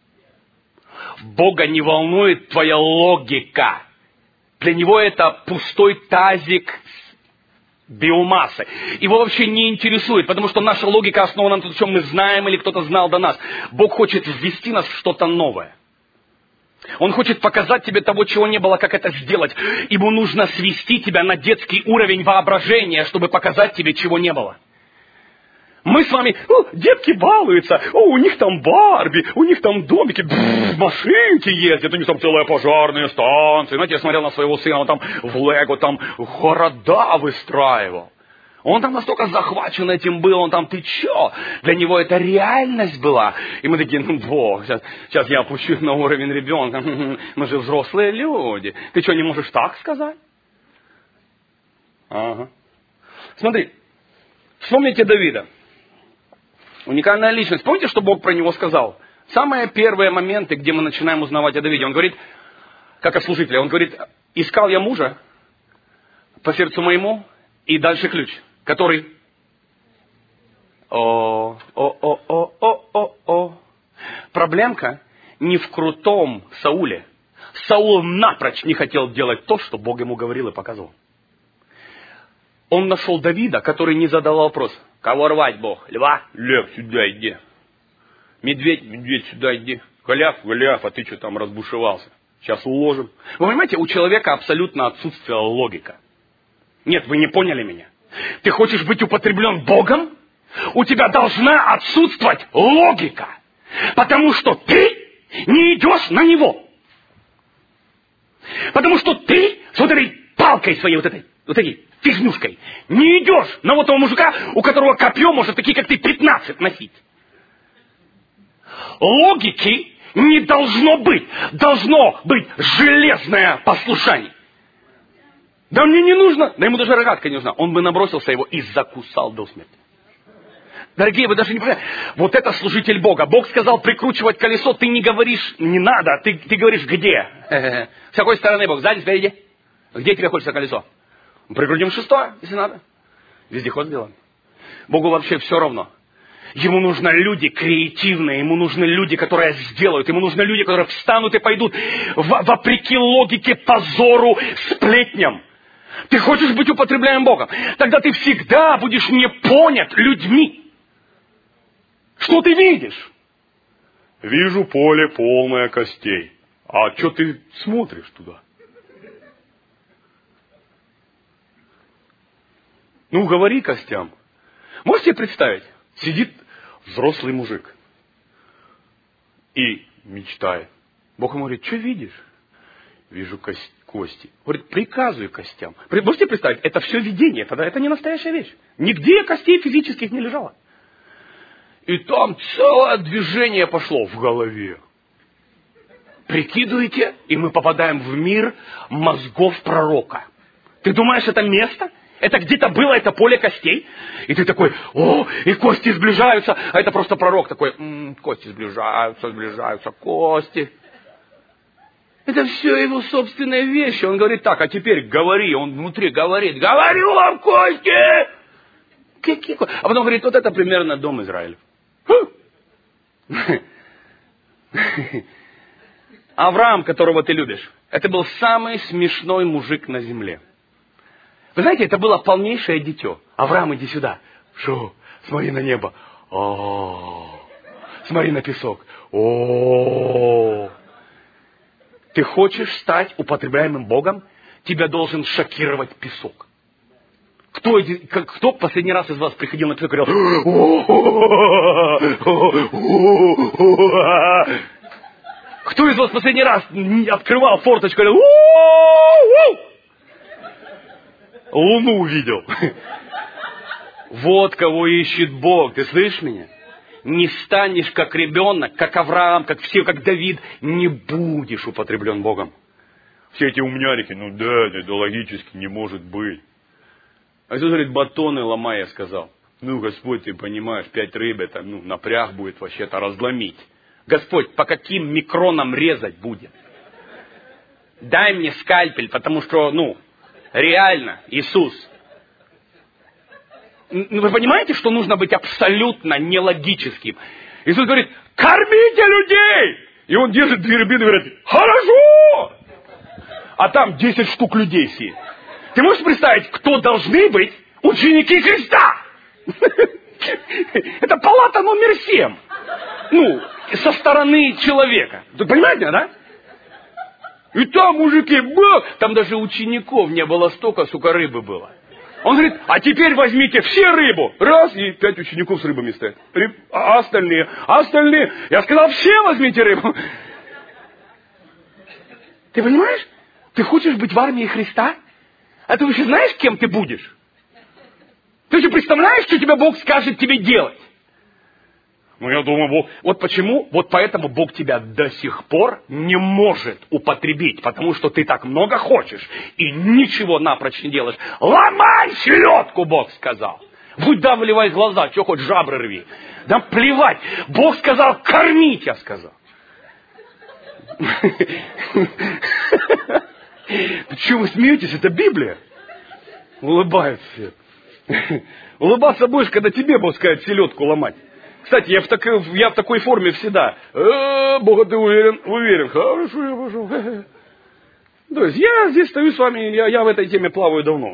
Бога не волнует твоя логика. Для него это пустой тазик биомассы. Его вообще не интересует, потому что наша логика основана на том, чем мы знаем или кто-то знал до нас. Бог хочет ввести нас в что-то новое. Он хочет показать тебе того, чего не было, как это сделать. Ему нужно свести тебя на детский уровень воображения, чтобы показать тебе, чего не было. Мы с вами, ну, детки балуются, о, у них там Барби, у них там домики, бррр, машинки ездят, у них там целая пожарная станция. Знаете, я смотрел на своего сына, он там в Лего там города выстраивал. Он там настолько захвачен этим был, он там, ты чё? Для него это реальность была. И мы такие, ну, Бог, сейчас, сейчас я опущусь на уровень ребенка. Мы же взрослые люди. Ты что, не можешь так сказать? Ага. Смотри, вспомните Давида. Уникальная личность. Помните, что Бог про него сказал? Самые первые моменты, где мы начинаем узнавать о Давиде. Он говорит, как о служителе, он говорит, искал я мужа по сердцу моему, и дальше ключ. Который? О, о, о, о, о, о, о. Проблемка не в крутом Сауле. Саул напрочь не хотел делать то, что Бог ему говорил и показывал. Он нашел Давида, который не задал вопрос. Кого рвать, Бог? Льва? Лев, сюда иди. Медведь? Медведь, сюда иди. Голиаф? Голиаф, а ты что там разбушевался? Сейчас уложим. Вы понимаете, у человека абсолютно отсутствовала логика. Нет, вы не поняли меня. Ты хочешь быть употреблен Богом? У тебя должна отсутствовать логика. Потому что ты не идешь на Него. Потому что ты с вот этой палкой своей, вот этой, вот этой фигнюшкой, не идешь на вот того мужика, у которого копье может такие, как ты, пятнадцать носить. Логики не должно быть. Должно быть железное послушание. Да мне не нужно. Да ему даже рогатка не нужна. Он бы набросился его и закусал до смерти. Дорогие, вы даже не понимаете. Вот это служитель Бога. Бог сказал прикручивать колесо. Ты не говоришь, не надо. Ты, ты говоришь, где? С какой стороны Бог? Сзади, спереди? Где тебе хочется колесо? Прикрутим шестое, если надо. Вездеход сделаем. Богу вообще все равно. Ему нужны люди креативные, ему нужны люди, которые сделают, ему нужны люди, которые встанут и пойдут в, вопреки логике, позору, сплетням. Ты хочешь быть употребляем Богом? Тогда ты всегда будешь не понят людьми. Что ты видишь? Вижу поле полное костей. А что ты смотришь туда? Ну, говори костям. Можете представить? Сидит взрослый мужик и мечтает. Бог ему говорит, что видишь? Вижу кость, кости. Говорит, приказывай костям. Можете представить, это все видение, тогда это не настоящая вещь. Нигде костей физических не лежало. И там целое движение пошло в голове. Прикидываете, и мы попадаем в мир мозгов пророка. Ты думаешь, это место? Это где-то было, это поле костей. И ты такой, о, и кости сближаются. А это просто пророк такой, м-м, кости сближаются, сближаются, кости. Это все его собственные вещи. Он говорит так, а теперь говори. Он внутри говорит, говорю вам, кости! Какие кости? А потом говорит, вот это примерно дом Израилев. Авраам, которого ты любишь, это был самый смешной мужик на земле. Вы знаете, это было полнейшее дитё. Авраам, иди сюда. Шо? Смотри на небо. О, смотри на песок. О, ты хочешь стать употребляемым Богом? Тебя должен шокировать песок. Кто, кто последний раз из вас приходил на песок и говорил, кто из вас последний раз открывал форточку и говорил, Луну увидел. Вот кого ищет Бог. Ты слышишь меня? Не станешь как ребенок, как Авраам, как все, как Давид. Не будешь употреблен Богом. Все эти умнярики, ну да, это логически не может быть. А Иисус говорит, батоны ломай, я сказал. Ну, Господь, ты понимаешь, пять рыб, это ну, напряг будет вообще-то разломить. Господь, по каким микронам резать будет? Дай мне скальпель, потому что, ну, реально, Иисус. Вы понимаете, что нужно быть абсолютно нелогическим? Иисус говорит, кормите людей! И он держит две рыбины и говорит, хорошо! А там десять штук людей сидит. Ты можешь представить, кто должны быть ученики Христа? Это палата номер семь. Ну, со стороны человека. Вы понимаете, да? И там мужики, бах, там даже учеников не было столько, сколько рыбы было. Он говорит, а теперь возьмите все рыбу. Раз, и пять учеников с рыбами стоят. А остальные? А остальные? Я сказал, все возьмите рыбу. Ты понимаешь? Ты хочешь быть в армии Христа? А ты вообще знаешь, кем ты будешь? Ты вообще представляешь, что тебя Бог скажет тебе делать? Ну, я думаю, Бог... Вот почему, вот поэтому Бог тебя до сих пор не может употребить, потому что ты так много хочешь и ничего напрочь не делаешь. Ломай селедку, Бог сказал. Выдавливай глаза, что хоть жабры рви. Да плевать. Бог сказал, кормить, я сказал. Чего вы смеетесь? Это Библия. Улыбаются все. Улыбаться будешь, когда тебе Бог скажет селедку ломать. Кстати, я в, так, я в такой форме всегда. Э, Бога, ты уверен? Уверен. Хорошо, я пошел. То есть я здесь стою с вами, я, я в этой теме плаваю давно.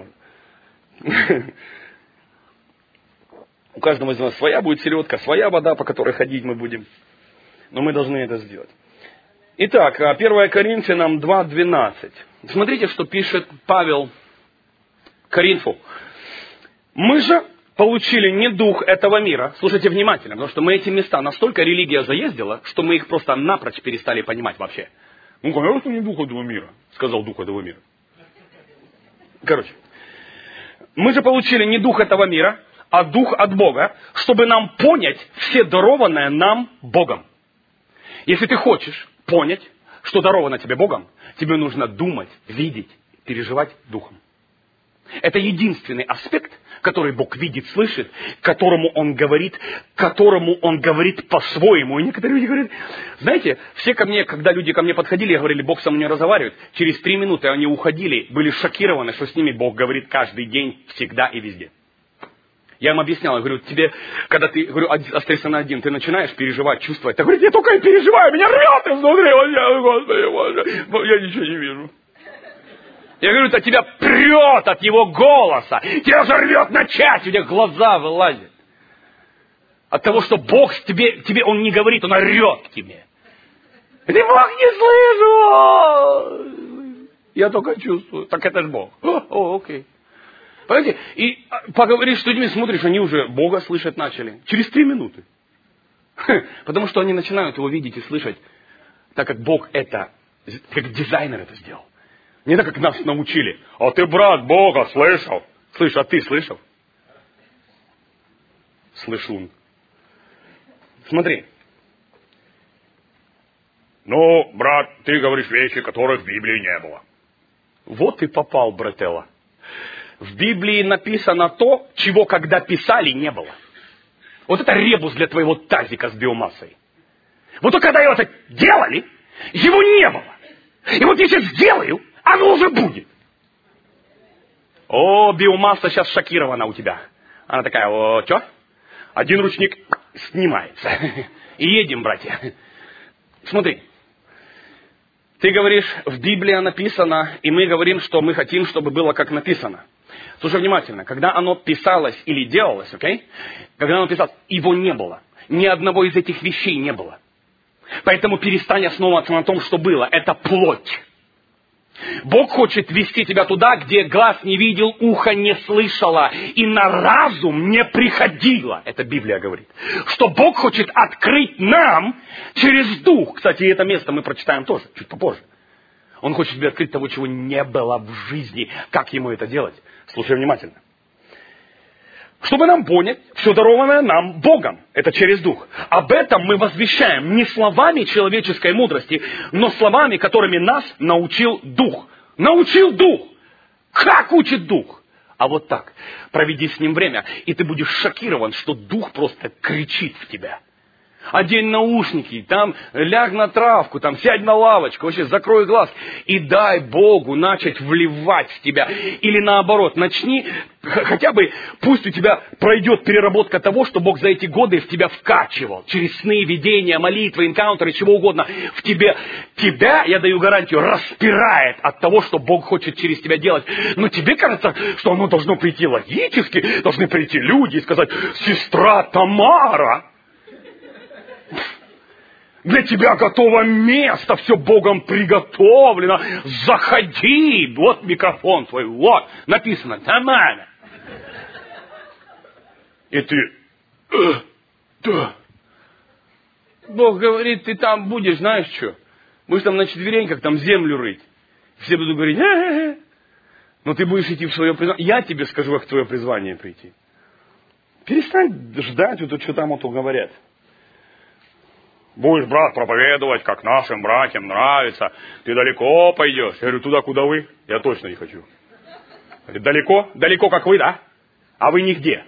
У каждого из нас своя будет селедка, своя вода, по которой ходить мы будем. Но мы должны это сделать. Итак, первое Коринфянам два двенадцать. Смотрите, что пишет Павел Коринфу. Мы же получили не дух этого мира. Слушайте внимательно, потому что мы эти места настолько религия заездила, что мы их просто напрочь перестали понимать вообще. Ну, конечно, не дух этого мира, сказал дух этого мира. Короче, мы же получили не дух этого мира, а дух от Бога, чтобы нам понять все дарованное нам Богом. Если ты хочешь понять, что даровано тебе Богом, тебе нужно думать, видеть, переживать духом. Это единственный аспект, который Бог видит, слышит, которому Он говорит, которому Он говорит по-своему. И некоторые люди говорят, знаете, все ко мне, когда люди ко мне подходили и говорили, Бог со мной не разговаривает, через три минуты они уходили, были шокированы, что с ними Бог говорит каждый день, всегда и везде. Я им объяснял, я говорю, тебе, когда ты, говорю, остаешься на один, ты начинаешь переживать, чувствовать. Ты говоришь, я только и переживаю, меня рвет изнутри, я, Господи, Боже, я ничего не вижу. Я говорю, это тебя прет от его голоса. Тебя же рвет на части, у тебя глаза вылазят. От того, что Бог тебе, тебе он не говорит, он орет к тебе. Ты Бог не слышу. Я только чувствую. Так это же Бог. О, о, окей. Понимаете? И поговоришь с людьми, смотришь, они уже Бога слышать начали. Через три минуты. Потому что они начинают его видеть и слышать, так как Бог это, как дизайнер это сделал. Не так, как нас научили. А ты, брат, Бога слышал? Слышь, а ты слышал? Слышун. Смотри. Ну, брат, ты говоришь вещи, которых в Библии не было. Вот и попал, брателло. В Библии написано то, чего когда писали, не было. Вот это ребус для твоего тазика с биомассой. Вот то, когда его это делали, его не было. И вот я сейчас сделаю, оно уже будет. О, биомасса сейчас шокирована у тебя. Она такая, о, что? Один ручник снимается. И едем, братья. Смотри. Ты говоришь, в Библии написано, и мы говорим, что мы хотим, чтобы было как написано. Слушай внимательно. Когда оно писалось или делалось, окей? Когда оно писалось, его не было. Ни одного из этих вещей не было. Поэтому перестань основываться на том, что было. Это плоть. Бог хочет вести тебя туда, где глаз не видел, ухо не слышало, и на разум не приходило. Это Библия говорит. Что Бог хочет открыть нам через дух. Кстати, это место мы прочитаем тоже, чуть попозже. Он хочет тебе открыть того, чего не было в жизни. Как ему это делать? Слушай внимательно. Чтобы нам понять все дарованное нам Богом. Это через Дух. Об этом мы возвещаем не словами человеческой мудрости, но словами, которыми нас научил Дух. Научил Дух. Как учит Дух? А вот так. Проведи с ним время, и ты будешь шокирован, что Дух просто кричит в тебя. Одень наушники, там ляг на травку, там сядь на лавочку, вообще закрой глаз и дай Богу начать вливать в тебя. Или наоборот, начни, хотя бы пусть у тебя пройдет переработка того, что Бог за эти годы в тебя вкачивал. Через сны, видения, молитвы, энкаунтеры, чего угодно. В тебе, тебя, я даю гарантию, распирает от того, что Бог хочет через тебя делать. Но тебе кажется, что оно должно прийти логически, должны прийти люди и сказать, сестра Тамара. Для тебя готово место, все Богом приготовлено. Заходи, вот микрофон твой, вот, написано, нормально. И ты, э, да. Бог говорит, ты там будешь, знаешь что? Будешь там на четвереньках там землю рыть. Все будут говорить, э-э-э. Но ты будешь идти в свое призвание. Я тебе скажу, как в твое призвание прийти. Перестань ждать, вот что там вот говорят. Будешь, брат, проповедовать, как нашим братьям нравится. Ты далеко пойдешь. Я говорю, туда, куда вы? Я точно не хочу. Говорит, далеко? Далеко, как вы, да? А вы нигде.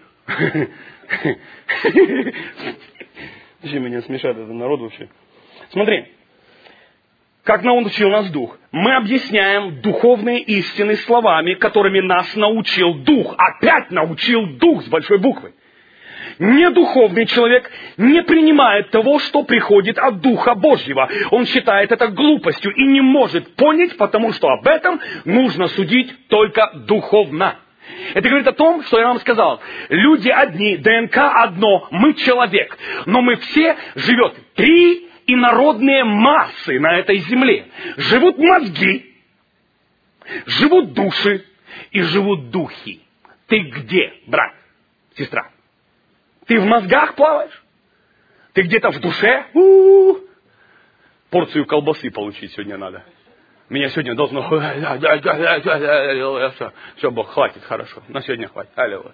Зачем меня смешать этот народ вообще? Смотри. Как научил нас Дух? Мы объясняем духовные истины словами, которыми нас научил Дух. Опять научил Дух с большой буквы. Недуховный человек не принимает того, что приходит от Духа Божьего. Он считает это глупостью и не может понять, потому что об этом нужно судить только духовно. Это говорит о том, что я вам сказал. Люди одни, ДНК одно, мы человек. Но мы все живет три инородные массы на этой земле. Живут мозги, живут души и живут духи. Ты где, брат, сестра? Ты в мозгах плаваешь? Ты где-то в душе? У-у-у. Порцию колбасы получить сегодня надо. Меня сегодня должно... Все, все, Бог, хватит, хорошо. На сегодня хватит. Аллилуйя.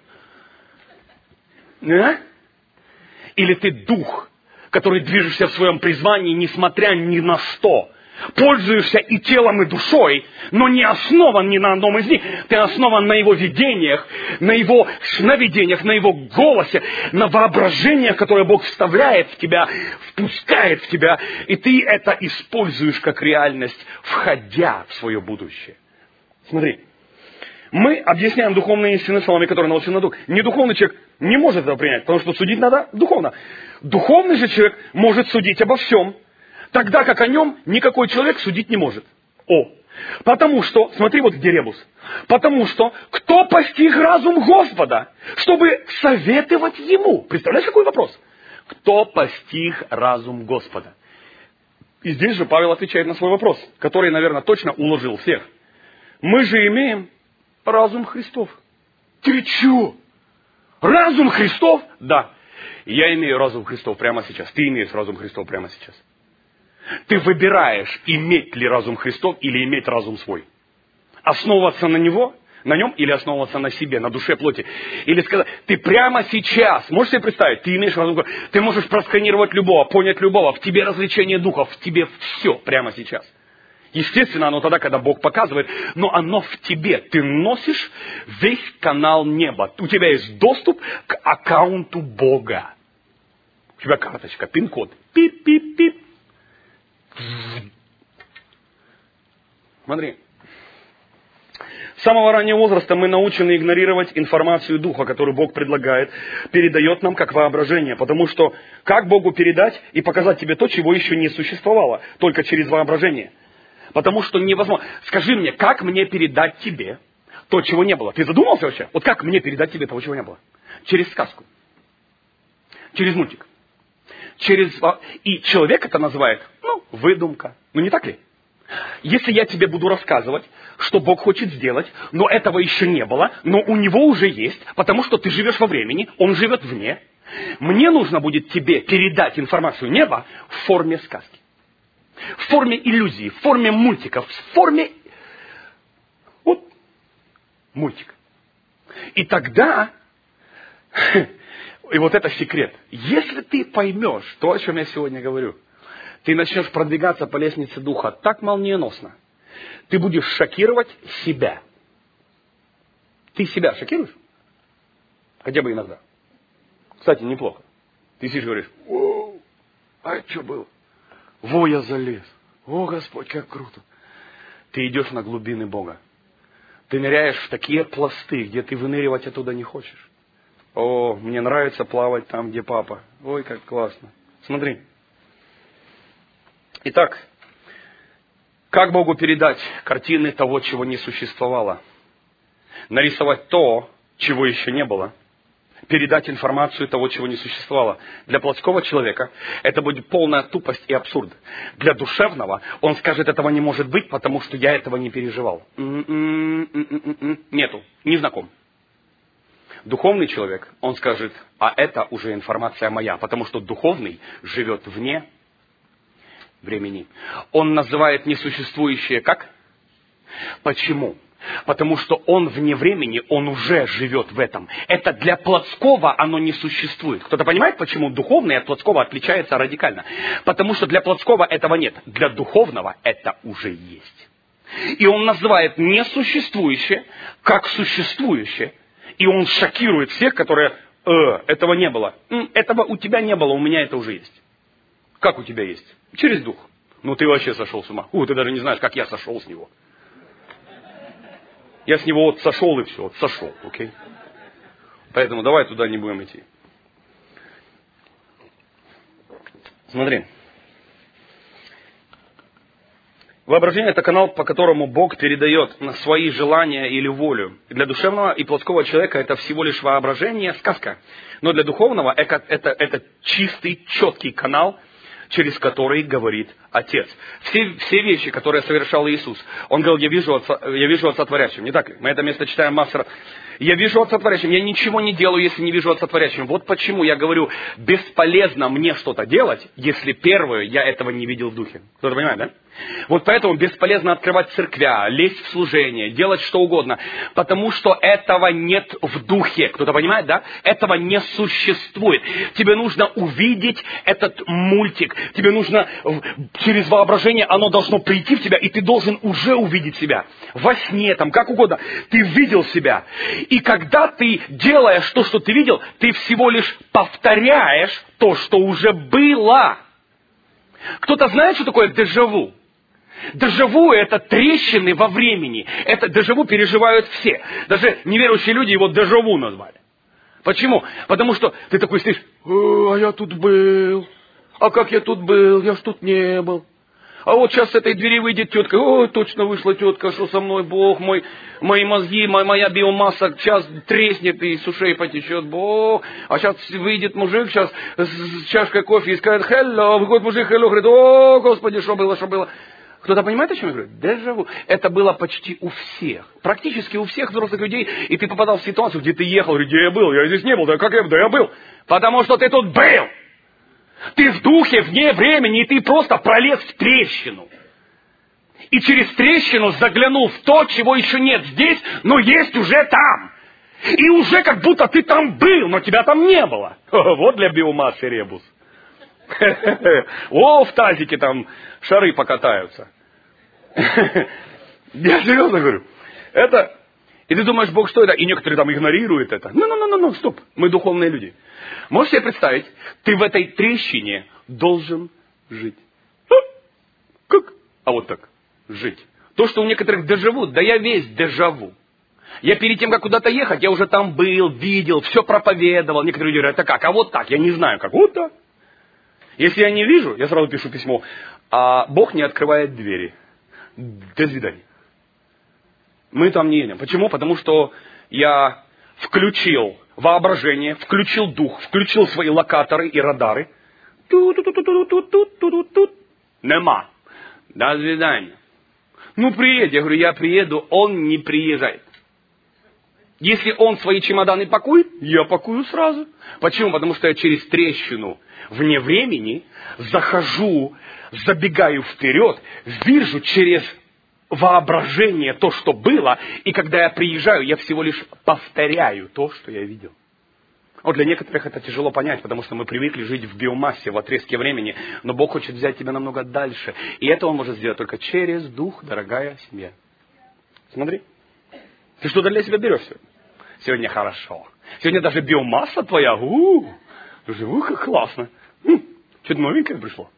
А? Или ты дух, который движешься в своем призвании, несмотря ни на что. Пользуешься и телом, и душой, но не основан ни на одном из них. Ты основан на его видениях, на его сновидениях, на его голосе, на воображениях, которые Бог вставляет в тебя, впускает в тебя, и ты это используешь как реальность, входя в свое будущее. Смотри, мы объясняем духовные истины словами, которые научил на Дух. Недуховный человек не может этого принять, потому что судить надо духовно. Духовный же человек может судить обо всем, тогда как о нем никакой человек судить не может. О, потому что, смотри вот где ребус, потому что кто постиг разум Господа, чтобы советовать ему? Представляешь, какой вопрос? Кто постиг разум Господа? И здесь же Павел отвечает на свой вопрос, который, наверное, точно уложил всех. Мы же имеем разум Христов. Ты чё? Разум Христов? Да. Я имею разум Христов прямо сейчас. Ты имеешь разум Христов прямо сейчас. Ты выбираешь, иметь ли разум Христов или иметь разум свой. Основываться на него, на нем или основываться на себе, на душе, плоти. Или сказать, ты прямо сейчас, можешь себе представить, ты имеешь разум, ты можешь просканировать любого, понять любого, в тебе развлечение духа, в тебе все прямо сейчас. Естественно, оно тогда, когда Бог показывает, но оно в тебе. Ты носишь весь канал неба. У тебя есть доступ к аккаунту Бога. У тебя карточка, пин-код. Пип-пип-пип. Смотри. С самого раннего возраста мы научены игнорировать информацию Духа, которую Бог предлагает, передает нам как воображение. Потому что как Богу передать и показать тебе то, чего еще не существовало, только через воображение? Потому что невозможно. Скажи мне, как мне передать тебе то, чего не было? Ты задумался вообще? Вот как мне передать тебе того, чего не было? Через сказку. Через мультик. Через... И человек это называет, ну, выдумка. Ну, не так ли? Если я тебе буду рассказывать, что Бог хочет сделать, но этого еще не было, но у него уже есть, потому что ты живешь во времени, он живет вне, мне нужно будет тебе передать информацию неба в форме сказки. В форме иллюзии, в форме мультиков, в форме... Вот, мультик. И тогда... И вот это секрет. Если ты поймешь то, о чем я сегодня говорю, ты начнешь продвигаться по лестнице Духа так молниеносно. Ты будешь шокировать себя. Ты себя шокируешь? Хотя бы иногда. Кстати, неплохо. Ты сидишь и говоришь, о, а это что было? Во, я залез. О, Господь, как круто. Ты идешь на глубины Бога. Ты ныряешь в такие пласты, где ты выныривать оттуда не хочешь. О, мне нравится плавать там, где папа. Ой, как классно. Смотри. Итак, как Богу передать картины того, чего не существовало? Нарисовать то, чего еще не было. передать информацию того, чего не существовало. Для плотского человека это будет полная тупость и абсурд. Для душевного он скажет, этого не может быть, потому что я этого не переживал. Нету, не знаком. Духовный человек, он скажет, а это уже информация моя, потому что духовный живет вне времени. Он называет несуществующее как? Почему? Потому что он вне времени, он уже живет в этом. Это для плотского оно не существует. Кто-то понимает, почему духовный от плотского отличается радикально? Потому что для плотского этого нет. Для духовного это уже есть. И он называет несуществующее как существующее. И он шокирует всех, которые, э, этого не было. Этого у тебя не было, у меня это уже есть. Как у тебя есть? Через дух. Ну ты вообще сошел с ума. У, ты даже не знаешь, как я сошел с него. Я с него вот сошел и все, вот сошел, окей? Поэтому давай туда не будем идти. Смотри. Воображение – это канал, по которому Бог передает свои желания или волю. Для душевного и плотского человека это всего лишь воображение, сказка. Но для духовного это, это, это чистый, четкий канал, через который говорит Отец. Все, все вещи, которые совершал Иисус, Он говорил, я вижу Отца, я вижу Отца Творящим. Не так ли? Мы это место читаем массу раз. Я вижу Отца Творящим. Я ничего не делаю, если не вижу Отца Творящим. Вот почему я говорю, бесполезно мне что-то делать, если первое, я этого не видел в духе. Кто-то понимает, да? Вот поэтому бесполезно открывать церквя, лезть в служение, делать что угодно. Потому что этого нет в духе. Кто-то понимает, да? Этого не существует. Тебе нужно увидеть этот мультик. Тебе нужно через воображение, оно должно прийти в тебя, и ты должен уже увидеть себя. Во сне, там, как угодно. Ты видел себя. И когда ты делаешь то, что ты видел, ты всего лишь повторяешь то, что уже было. Кто-то знает, что такое дежавю? Дежавю – это трещины во времени. Это дежавю переживают все. Даже неверующие люди его дежавю назвали. Почему? Потому что ты такой сидишь, а я тут был. А как я тут был? Я ж тут не был. А вот сейчас с этой двери выйдет тетка. Ой, точно вышла тетка, что со мной Бог, мой, мои мозги, моя, моя биомасса сейчас треснет и с ушей потечет Бог. А сейчас выйдет мужик сейчас с чашкой кофе и скажет, hello, выходит мужик, hello, говорит, о, Господи, что было, что было. Кто-то понимает, о чем я говорю? Дежавю. Это было почти у всех. Практически у всех взрослых людей. И ты попадал в ситуацию, где ты ехал, говорит, где я был? Я здесь не был. Да как я, да я был. Потому что ты тут был. Ты в духе, вне времени, и ты просто пролез в трещину. И через трещину заглянул в то, чего еще нет здесь, но есть уже там. И уже как будто ты там был, но тебя там не было. Вот для биомассы ребус. О, в тазике там шары покатаются. Я серьезно говорю. Это... И ты думаешь, Бог, что это? И некоторые там игнорируют это. Ну-ну-ну-ну, стоп. Мы духовные люди. Можешь себе представить, ты в этой трещине должен жить. А? Как? А вот так. Жить. То, что у некоторых дежавю, да я весь дежавю. Я перед тем, как куда-то ехать, я уже там был, видел, все проповедовал. Некоторые люди говорят, это как? А вот так. Я не знаю, как. Вот так. Если я не вижу, я сразу пишу письмо, а Бог не открывает двери. До свидания. Мы там не едем. Почему? Потому что я включил воображение, включил дух, включил свои локаторы и радары. Ту-ту-ту-ту-ту-ту-ту-ту-ту. Нема. До свидания. Ну, приедь. Я говорю, я приеду, он не приезжает. Если он свои чемоданы пакует, я пакую сразу. Почему? Потому что я через трещину вне времени захожу, забегаю вперед, вижу через воображение то, что было, и когда я приезжаю, я всего лишь повторяю то, что я видел. Вот для некоторых это тяжело понять, потому что мы привыкли жить в биомассе, в отрезке времени, но Бог хочет взять тебя намного дальше. И это Он может сделать только через дух, дорогая семья. Смотри. Ты что-то для себя берешь сегодня? Сегодня хорошо. Сегодня даже биомасса твоя. У-у-у. Ух, как классно. М, что-то новенькое пришло.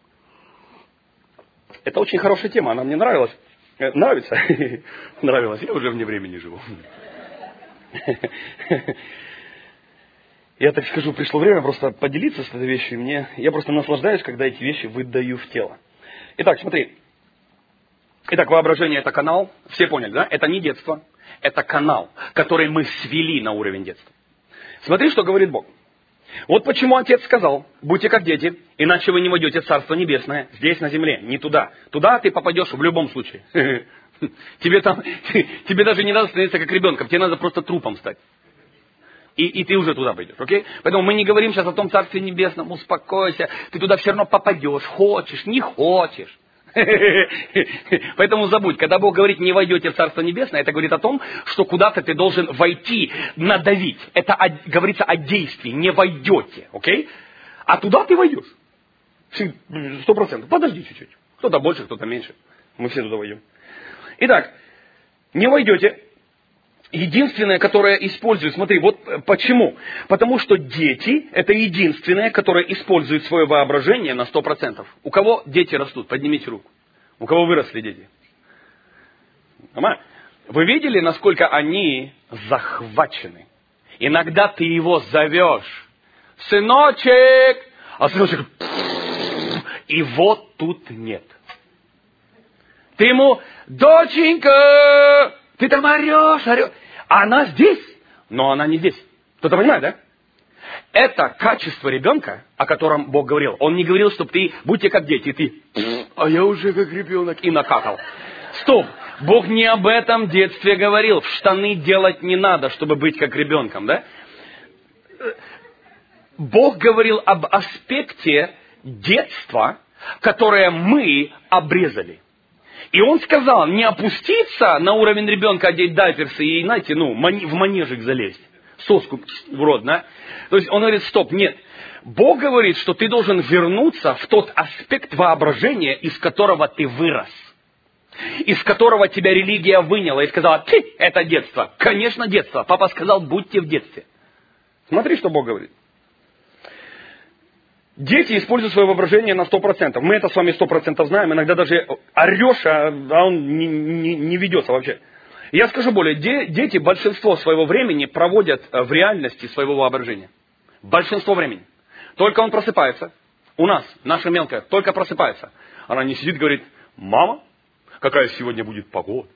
Это очень хорошая тема, она мне нравилась. Э, нравится? Нравилась. Я уже вне времени живу. Я так скажу, пришло время просто поделиться с этой вещью. Мне, я просто наслаждаюсь, когда эти вещи выдаю в тело. Итак, смотри. Итак, воображение – это канал. Все поняли, да? Это не детство. Это канал, который мы свели на уровень детства. Смотри, что говорит Бог. Вот почему Отец сказал, будьте как дети, иначе вы не войдете в Царство Небесное, здесь на земле, не туда. Туда ты попадешь в любом случае. Тебе там, тебе даже не надо становиться как ребенком, тебе надо просто трупом стать. И, и ты уже туда пойдешь, окей? Поэтому мы не говорим сейчас о том Царстве Небесном, успокойся, ты туда все равно попадешь, хочешь, не хочешь. Поэтому забудь, когда Бог говорит, не войдете в Царство Небесное, это говорит о том, что куда-то ты должен войти, надавить. Это о, говорится о действии, не войдете, окей? А туда ты войдешь. Сто процентов. Подожди чуть-чуть. Кто-то больше, кто-то меньше. Мы все туда войдем. Итак, не войдете. Единственное, которое использует, смотри, вот почему. Потому что дети, это единственное, которое использует свое воображение на сто процентов. У кого дети растут? Поднимите руку. У кого выросли дети? Вы видели, насколько они захвачены? Иногда ты его зовешь. Сыночек! А сыночек... И вот тут нет. Ты ему, доченька... Ты там орешь, орешь. А она здесь, но она не здесь. Кто-то понимает, да? Это качество ребенка, о котором Бог говорил. Он не говорил, чтобы ты, будьте как дети, и ты, а я уже как ребенок, и накакал. Стоп! Бог не об этом детстве говорил. В штаны делать не надо, чтобы быть как ребенком, да? Бог говорил об аспекте детства, которое мы обрезали. И он сказал, не опуститься на уровень ребенка, одеть дайперсы и, знаете, ну, в манежик залезть. Соску в рот, да? То есть он говорит, стоп, нет. Бог говорит, что ты должен вернуться в тот аспект воображения, из которого ты вырос. Из которого тебя религия выняла и сказала, ты, это детство. Конечно, детство. Папа сказал, будьте в детстве. Смотри, что Бог говорит. Дети используют свое воображение на сто процентов. Мы это с вами сто процентов знаем. Иногда даже орешь, а он не, не, не ведется вообще. Я скажу более. Де, дети большинство своего времени проводят в реальности своего воображения. Большинство времени. Только он просыпается. У нас, наша мелкая, только просыпается. Она не сидит и говорит, мама, какая сегодня будет погода?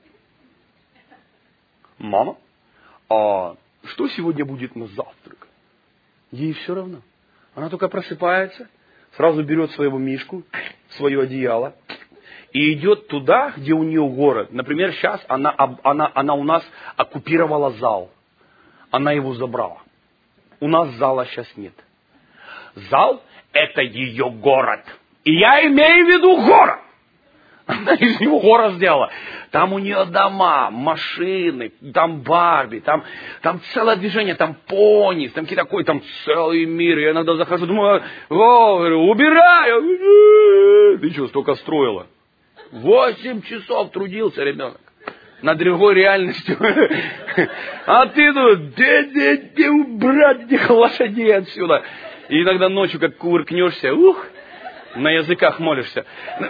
Мама, а что сегодня будет на завтрак? Ей все равно. Она только просыпается, сразу берет своего мишку, свое одеяло, и идет туда, где у нее город. Например, сейчас она, она, она у нас оккупировала зал. Она его забрала. У нас зала сейчас нет. Зал – это ее город. И я имею в виду город. Она из него город сделала. Там у нее дома, машины, там Барби, там, там целое движение, там пони, там какие такой, там целый мир. Я иногда захожу, думаю, о, говорю, убирай. Ты что, столько строила? Восемь часов трудился ребенок над другой реальностью. А ты тут, где, где, где убрать этих лошадей отсюда? И иногда ночью, как кувыркнешься, ух, на языках молишься.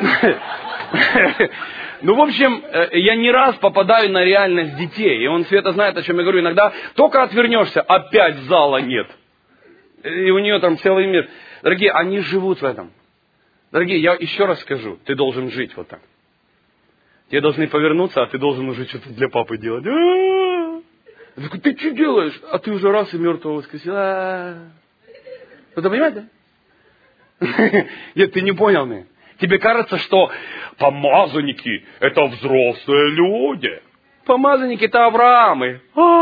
Ну, в общем, я не раз попадаю на реальность детей. И он, Света, знает, о чем я говорю. Иногда только отвернешься, опять зала нет. И у нее там целый мир. Дорогие, они живут в этом. Дорогие, я еще раз скажу. Ты должен жить вот так. Тебе должны повернуться, а ты должен уже что-то для папы делать. Я такой, ты что делаешь? А ты уже раз и мертвого воскресил. Кто-то понимает, да? Нет, ты не понял меня. Тебе кажется, что помазанники – это взрослые люди. Помазанники – это Авраамы.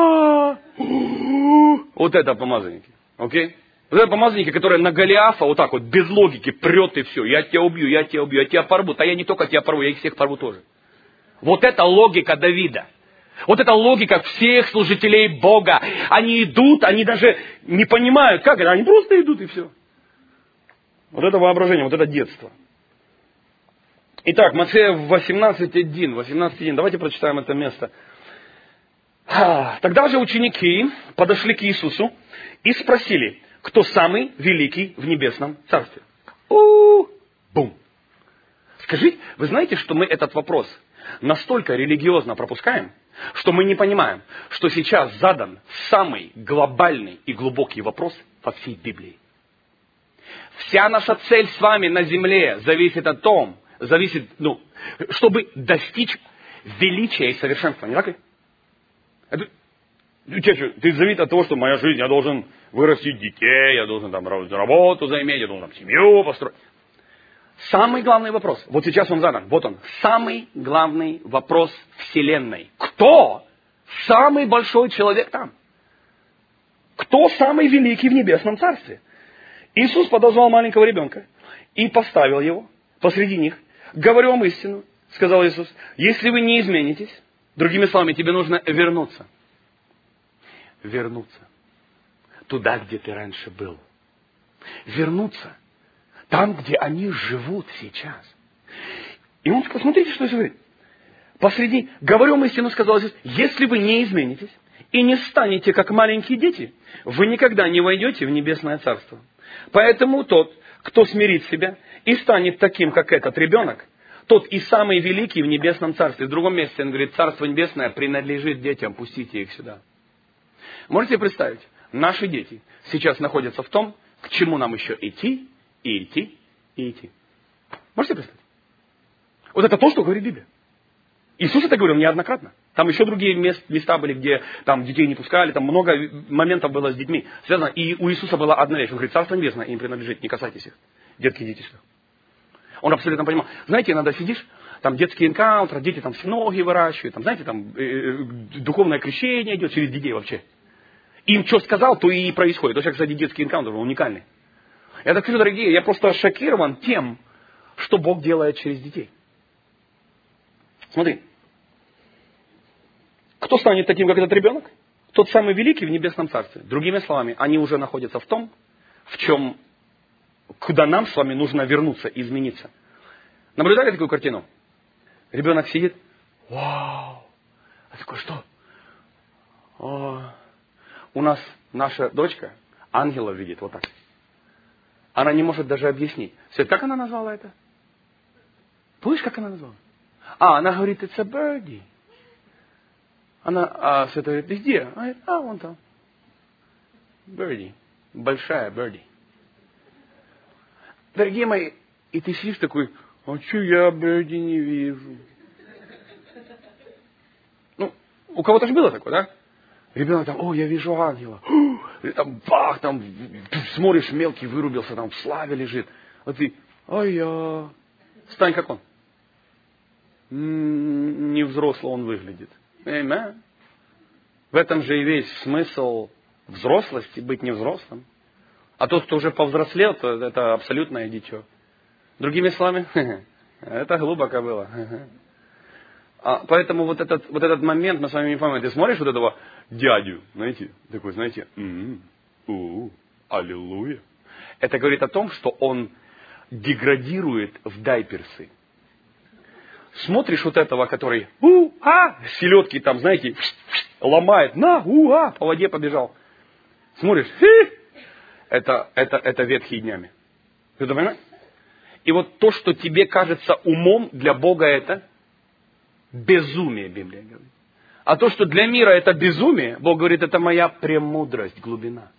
Вот это помазанники. Окей? Вот это помазанники, которые на Голиафа вот так вот, без логики, прет и все. Я тебя убью, я тебя убью, я тебя порву. А я не только тебя порву, я их всех порву тоже. Вот это логика Давида. Вот это логика всех служителей Бога. Они идут, они даже не понимают, как это. Они просто идут и все. Вот это воображение, вот это детство. Итак, Матфея восемнадцать один. восемнадцать один. Давайте прочитаем это место. Тогда же ученики подошли к Иисусу и спросили, кто самый великий в небесном царстве. У-у-у. Бум. Скажите, вы знаете, что мы этот вопрос настолько религиозно пропускаем, что мы не понимаем, что сейчас задан самый глобальный и глубокий вопрос во всей Библии. Вся наша цель с вами на земле зависит от том, зависит, ну, чтобы достичь величия и совершенства. Не так ли? Это, Ты зависит от того, что моя жизнь, я должен вырастить детей, я должен там работу заиметь, я должен там семью построить. Самый главный вопрос, вот сейчас он задан, вот он, самый главный вопрос Вселенной. Кто самый большой человек там? Кто самый великий в небесном царстве? Иисус подозвал маленького ребенка и поставил его посреди них. Говорю вам истину, сказал Иисус, если вы не изменитесь, другими словами, тебе нужно вернуться. Вернуться туда, где ты раньше был. Вернуться там, где они живут сейчас. И он сказал, смотрите, что Иисус говорит. Посреди, говорю вам истину, сказал Иисус, если вы не изменитесь и не станете как маленькие дети, вы никогда не войдете в небесное царство. Поэтому тот, кто смирит себя и станет таким, как этот ребенок, тот и самый великий в небесном царстве. В другом месте он говорит, царство небесное принадлежит детям, пустите их сюда. Можете представить, наши дети сейчас находятся в том, к чему нам еще идти, и идти, и идти. Можете представить? Вот это то, что говорит Библия. Иисус это говорил неоднократно. Там еще другие мест, места были, где там детей не пускали, там много моментов было с детьми связано. И у Иисуса была одна вещь. Он говорит, царство небесное им принадлежит, не касайтесь их. Детки, идите сюда. Он абсолютно понимал. Знаете, иногда сидишь, там детский энкаунтер, дети там все ноги выращивают, там, знаете, там э, э, духовное крещение идет через детей вообще. Им что сказал, то и происходит. Вот, кстати, детский энкаунтер уникальный. Я так скажу, дорогие, я просто шокирован тем, что Бог делает через детей. Смотри. Кто станет таким, как этот ребенок? Тот самый великий в небесном царстве. Другими словами, они уже находятся в том, в чем, куда нам с вами нужно вернуться, измениться. Наблюдали такую картину? Ребенок сидит. Вау! А такой, что? О, у нас наша дочка ангела видит вот так. Она не может даже объяснить. Свет, как она назвала это? Помнишь, как она назвала? А, она говорит, it's a birdie. Она, а Света говорит, ты где? Она говорит, а, вон там. Birdie. Большая birdie. Дорогие мои, и ты сидишь такой, а что я birdie не вижу? Ну, у кого-то же было такое, да? Ребенок там, о, я вижу ангела. И там, бах, там, смотришь, мелкий вырубился, там в славе лежит. А ты, ой, я, стань как он. М-м, не взрослый он выглядит. Amen. В этом же и весь смысл взрослости, быть не взрослым. А тот, кто уже повзрослел, то это абсолютное дитё. Другими словами, это глубоко было. А поэтому вот этот, вот этот момент мы с вами не поймем. Ты смотришь вот этого дядю, знаете, такой, знаете, м-м, у-у, аллилуйя. Это говорит о том, что он деградирует в дайперсы. Смотришь вот этого, который у-а, селедки там, знаете, ломает, на, у-а, по воде побежал. Смотришь, хи, это, это, это ветхие днями. Ты это понимаешь? И вот то, что тебе кажется умом, для Бога это безумие, Библия говорит. А то, что для мира это безумие, Бог говорит, это моя премудрость, глубина.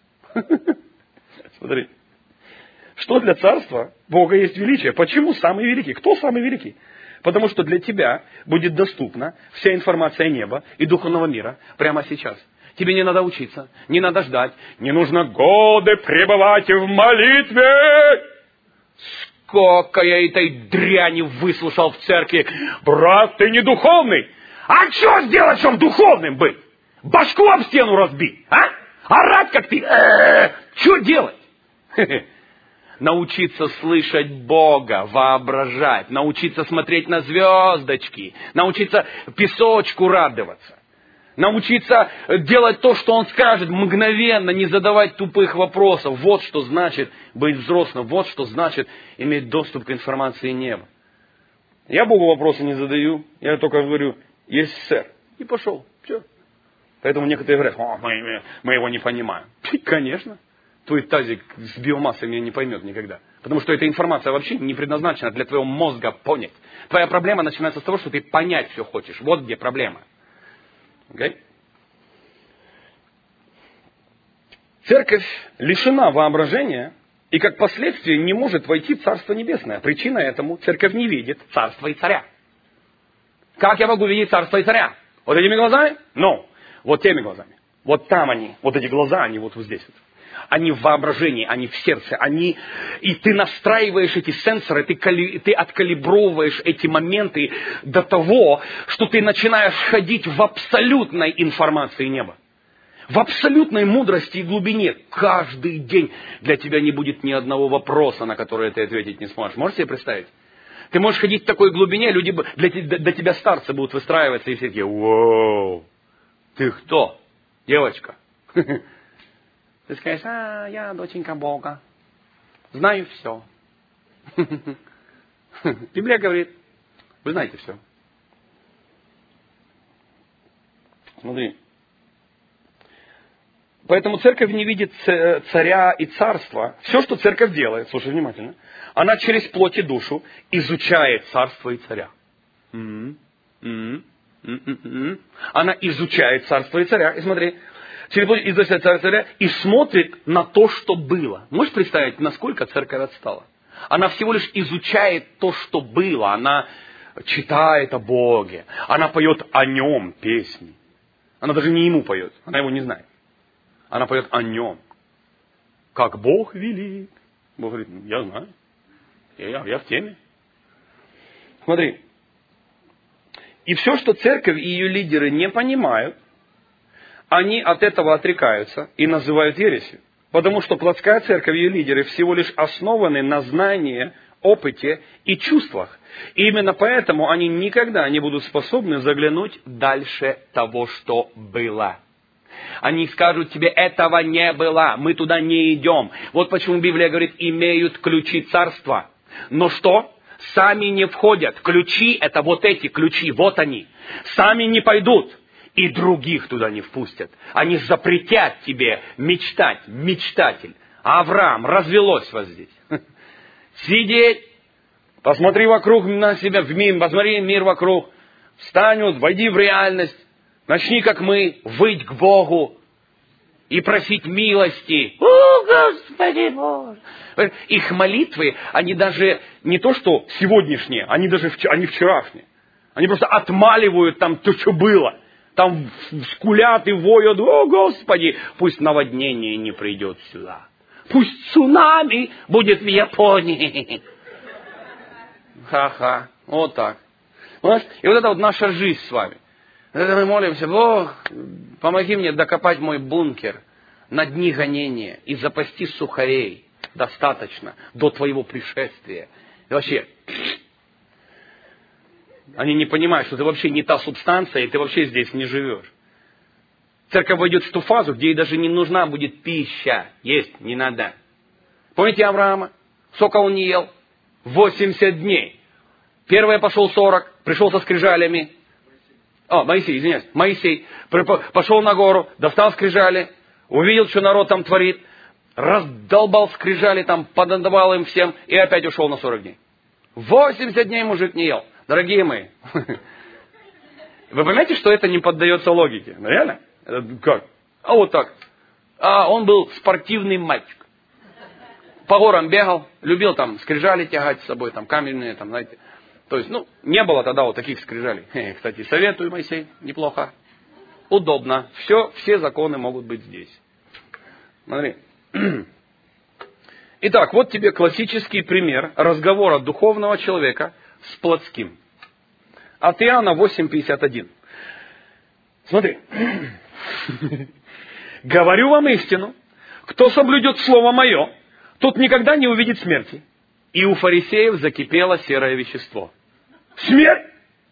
Смотри. Что для царства Бога есть величие? Почему самый великий? Кто самый великий? Потому что для тебя будет доступна вся информация неба и духовного мира прямо сейчас. Тебе не надо учиться, не надо ждать, не нужно годы пребывать в молитве. Сколько я этой дряни выслушал в церкви. Брат, ты не духовный. А что сделать, чтобы духовным быть? Башку об стену разбить, а? Орать, как ты. Что делать? Научиться слышать Бога, воображать, научиться смотреть на звездочки, научиться песочку радоваться, научиться делать то, что Он скажет, мгновенно, не задавать тупых вопросов. Вот что значит быть взрослым, вот что значит иметь доступ к информации неба. Я Богу вопросы не задаю, я только говорю, есть сэр, и пошел, все. Поэтому некоторые говорят, о, мы, мы его не понимаем. Конечно. Твой тазик с биомассой меня не поймет никогда. Потому что эта информация вообще не предназначена для твоего мозга понять. Твоя проблема начинается с того, что ты понять все хочешь. Вот где проблема. Okay? Церковь лишена воображения и как последствие не может войти в Царство Небесное. Причина этому — церковь не видит Царства и Царя. Как я могу видеть Царство и Царя? Вот этими глазами? Ну, вот теми глазами. Вот там они, вот эти глаза, они вот, вот здесь. Вот. Они в воображении, они в сердце, они... И ты настраиваешь эти сенсоры, ты, кали... ты откалибровываешь эти моменты до того, что ты начинаешь ходить в абсолютной информации неба. В абсолютной мудрости и глубине. Каждый день для тебя не будет ни одного вопроса, на который ты ответить не сможешь. Можете себе представить? Ты можешь ходить в такой глубине, люди для, для тебя старцы будут выстраиваться, и все такие: «Воу, ты кто, девочка?» Ты скажешь: «А, я доченька Бога, знаю все». Библия говорит: вы знаете все. Смотри. Поэтому церковь не видит царя и царства. Все, что церковь делает, слушай внимательно, она через плоть и душу изучает царство и царя. Она изучает царство и царя. И смотри, через плоть изучает царство и царя и смотрит на то, что было. Можешь представить, насколько церковь отстала? Она всего лишь изучает то, что было. Она читает о Боге. Она поет о Нем песни. Она даже не Ему поет. Она Его не знает. Она поет о Нем. Как Бог велик. Бог говорит: я знаю. Я, я в теме. Смотри. И все, что церковь и ее лидеры не понимают, они от этого отрекаются и называют ересью. Потому что плотская церковь и ее лидеры всего лишь основаны на знании, опыте и чувствах. И именно поэтому они никогда не будут способны заглянуть дальше того, что было. Они скажут тебе: этого не было, мы туда не идем. Вот почему Библия говорит: имеют ключи царства. Но что? Сами не входят. Ключи — это вот эти ключи, вот они. Сами не пойдут. И других туда не впустят. Они запретят тебе мечтать, мечтатель. Авраам, развелось вас здесь. Сидеть, посмотри вокруг на себя, в мир, посмотри мир вокруг. Встань, вот, войди в реальность. Начни, как мы, выть к Богу и просить милости. О, Господи Боже! Их молитвы, они даже не то, что сегодняшние, они даже они вчерашние. Они просто отмаливают там то, что было. Там скулят и воют: о, Господи, пусть наводнение не придет сюда. Пусть цунами будет в Японии. Ха-ха, вот так. Понимаешь? И вот это вот наша жизнь с вами. Это мы молимся: Бог, помоги мне докопать мой бункер на дни гонения и запасти сухарей достаточно до Твоего пришествия. И вообще, они не понимают, что ты вообще не та субстанция, и ты вообще здесь не живешь. Церковь войдет в ту фазу, где ей даже не нужна будет пища. Есть не надо. Помните Авраама? Сколько он не ел? восемьдесят дней. Первое пошел сорок, пришел со скрижалями. О, Моисей, извиняюсь. Моисей пошел на гору, достал скрижали, увидел, что народ там творит, раздолбал скрижали, там, подадавал им всем, и опять ушел на сорок дней. восемьдесят дней мужик не ел. Дорогие мои, вы понимаете, что это не поддается логике? Ну, реально? Это как? А вот так. А он был спортивный мальчик. По горам бегал, любил там скрижали тягать с собой, там каменные, там, знаете. То есть, ну, не было тогда вот таких скрижалей. Кстати, советую, Моисей, неплохо. Удобно. Все, все законы могут быть здесь. Смотри. Итак, вот тебе классический пример разговора духовного человека с плотским. От Иоанна восемь пятьдесят один. Смотри. Говорю вам истину, кто соблюдет слово мое, тот никогда не увидит смерти. И у фарисеев закипело серое вещество. Смерть?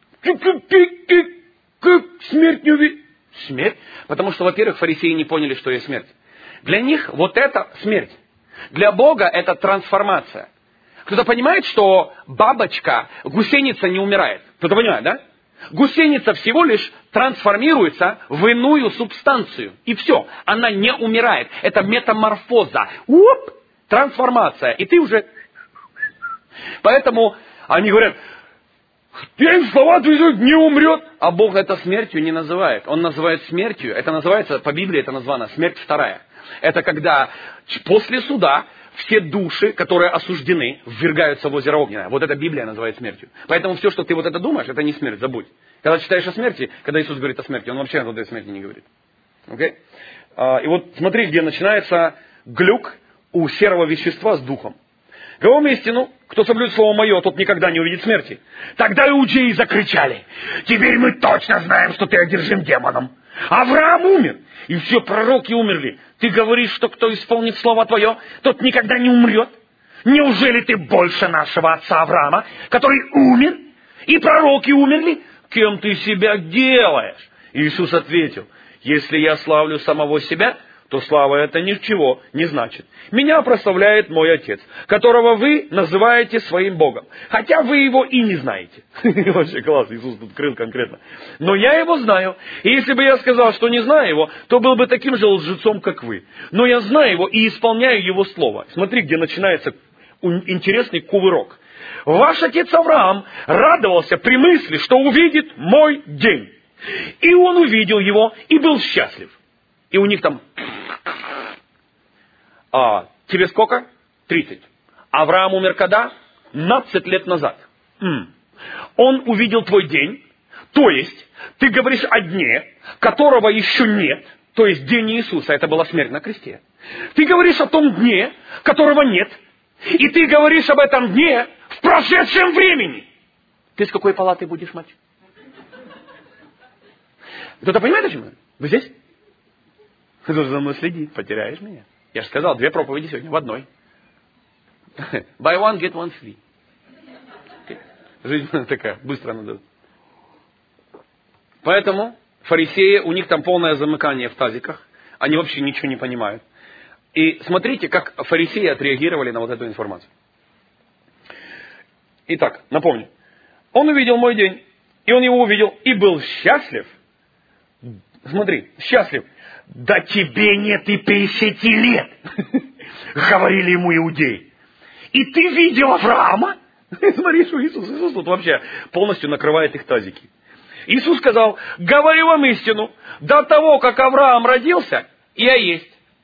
Смерть не увидит. Смерть? Потому что, во-первых, фарисеи не поняли, что есть смерть. Для них вот это смерть. Для Бога это трансформация. Кто-то понимает, что бабочка, гусеница не умирает? Кто-то понимает, да? Гусеница всего лишь трансформируется в иную субстанцию. И все. Она не умирает. Это метаморфоза. Уоп! Трансформация. И ты уже... Поэтому они говорят: я слова твои не умрет. А Бог это смертью не называет. Он называет смертью. Это называется, по Библии это названо смерть вторая. Это когда после суда все души, которые осуждены, ввергаются в озеро огненное. Вот это Библия называет смертью. Поэтому все, что ты вот это думаешь, это не смерть, забудь. Когда читаешь о смерти, когда Иисус говорит о смерти, Он вообще о этой смерти не говорит. Okay? И вот смотри, где начинается глюк у серого вещества с духом. Говорим истину, кто соблюдет слово мое, тот никогда не увидит смерти. Тогда иудеи закричали: теперь мы точно знаем, что ты одержим демоном. Авраам умер, и все пророки умерли. Ты говоришь, что кто исполнит слово твое, тот никогда не умрет. Неужели ты больше нашего отца Авраама, который умер, и пророки умерли? Кем ты себя делаешь? Иисус ответил: если я славлю самого себя, то слава это ничего не значит. Меня прославляет мой Отец, которого вы называете своим Богом, хотя вы его и не знаете. Вообще класс, Иисус тут крыл конкретно. Но я его знаю, и если бы я сказал, что не знаю его, то был бы таким же лжецом, как вы. Но я знаю его и исполняю его слово. Смотри, где начинается интересный кувырок. Ваш отец Авраам радовался при мысли, что увидит мой день. И он увидел его и был счастлив. И у них там... А, тебе сколько? тридцать. Авраам умер когда? двенадцать лет назад. М. Он увидел твой день. То есть, ты говоришь о дне, которого еще нет. То есть, день Иисуса. Это была смерть на кресте. Ты говоришь о том дне, которого нет. И ты говоришь об этом дне в прошедшем времени. Ты с какой палаты будешь, мать? Кто-то понимает, о чем я? Вы здесь? Кто-то за мной следит, потеряешь меня. Я же сказал, две проповеди сегодня в одной. Buy one, get one free. Жизнь такая, быстро надо. Поэтому фарисеи, у них там полное замыкание в тазиках. Они вообще ничего не понимают. И смотрите, как фарисеи отреагировали на вот эту информацию. Итак, напомню. Он увидел мой день, и он его увидел, и был счастлив. Смотри, счастлив. Да тебе нет и пятидесяти лет, говорили ему иудеи. И ты видел Авраама? Смотри, что Иисус, Иисус тут вообще полностью накрывает их тазики. Иисус сказал: говорю вам истину, до того, как Авраам родился, я есть.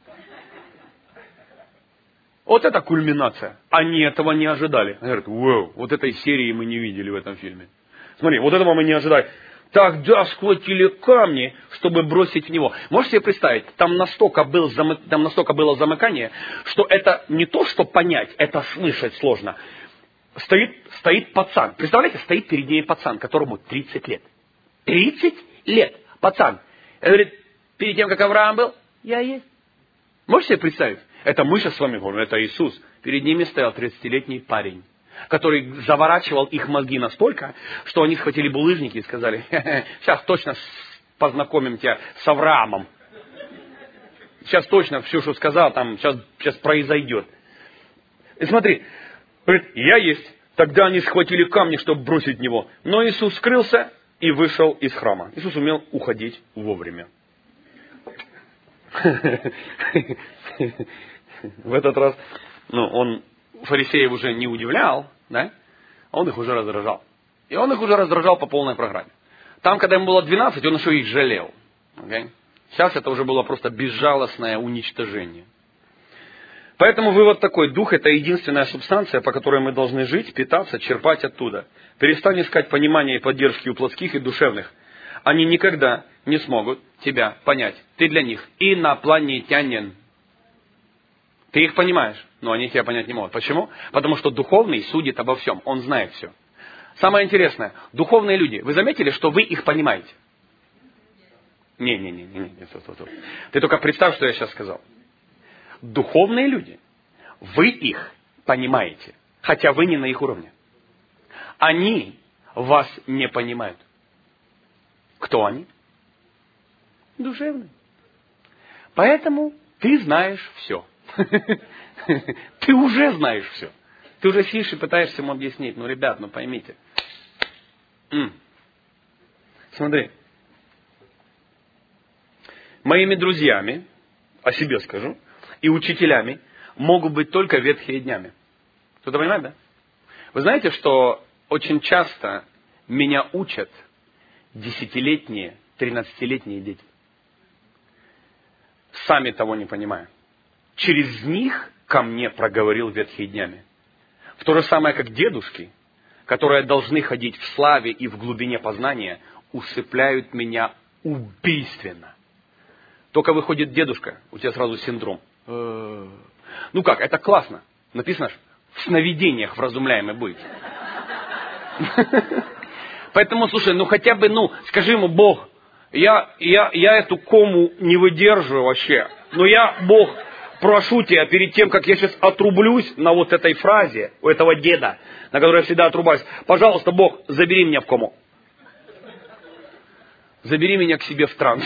Вот это кульминация. Они этого не ожидали. Они говорят: вау, вот этой серии мы не видели в этом фильме. Смотри, вот этого мы не ожидали. Тогда схватили камни, чтобы бросить в него. Можете себе представить, там настолько, был замы... там настолько было замыкание, что это не то, что понять, это слышать сложно. Стоит, стоит пацан. Представляете, стоит перед ней пацан, которому тридцать лет. тридцать лет, пацан. Он говорит: перед тем, как Авраам был, я есть. Можете себе представить? Это мы сейчас с вами говорим, это Иисус. Перед ними стоял тридцатилетний парень, который заворачивал их мозги настолько, что они схватили булыжники и сказали: сейчас точно познакомим тебя с Авраамом. Сейчас точно все, что сказал, там сейчас, сейчас произойдет. И смотри, говорит: я есть. Тогда они схватили камни, чтобы бросить в него. Но Иисус скрылся и вышел из храма. Иисус умел уходить вовремя. В этот раз, ну, он фарисеев уже не удивлял, да? Он их уже раздражал. И он их уже раздражал по полной программе. Там, когда ему было двенадцать, он еще их жалел. Okay? Сейчас это уже было просто безжалостное уничтожение. Поэтому вывод такой: дух — это единственная субстанция, по которой мы должны жить, питаться, черпать оттуда. Перестань искать понимания и поддержки у плотских и душевных. Они никогда не смогут тебя понять. Ты для них инопланетянин. Ты их понимаешь, но они тебя понять не могут. Почему? Потому что духовный судит обо всем. Он знает все. Самое интересное, духовные люди, вы заметили, что вы их понимаете? Не-не-не, не, не, стоп, стоп, стоп. Ты только представь, что я сейчас сказал. Духовные люди, вы их понимаете, хотя вы не на их уровне. Они вас не понимают. Кто они? Душевные. Поэтому ты знаешь все. Ты уже знаешь все. Ты уже сидишь и пытаешься ему объяснить. Ну, ребят, ну поймите. М. Смотри. Моими друзьями, о себе скажу, и учителями могут быть только ветхие днями. Кто-то понимает, да? Вы знаете, что очень часто меня учат десятилетние, тринадцатилетние дети. Сами того не понимая. Через них ко мне проговорил ветхие днями. В то же самое, как дедушки, которые должны ходить в славе и в глубине познания, усыпляют меня убийственно. Только выходит дедушка, у тебя сразу синдром. Ну как, это классно. Написано, в сновидениях вразумляемый будет. Поэтому, слушай, ну хотя бы, ну, скажи ему, Бог, я, я, я эту кому не выдерживаю вообще. Но я, Бог, прошу тебя, перед тем, как я сейчас отрублюсь на вот этой фразе, у этого деда, на которой я всегда отрубаюсь, пожалуйста, Бог, забери меня в кому. Забери меня к себе в транс.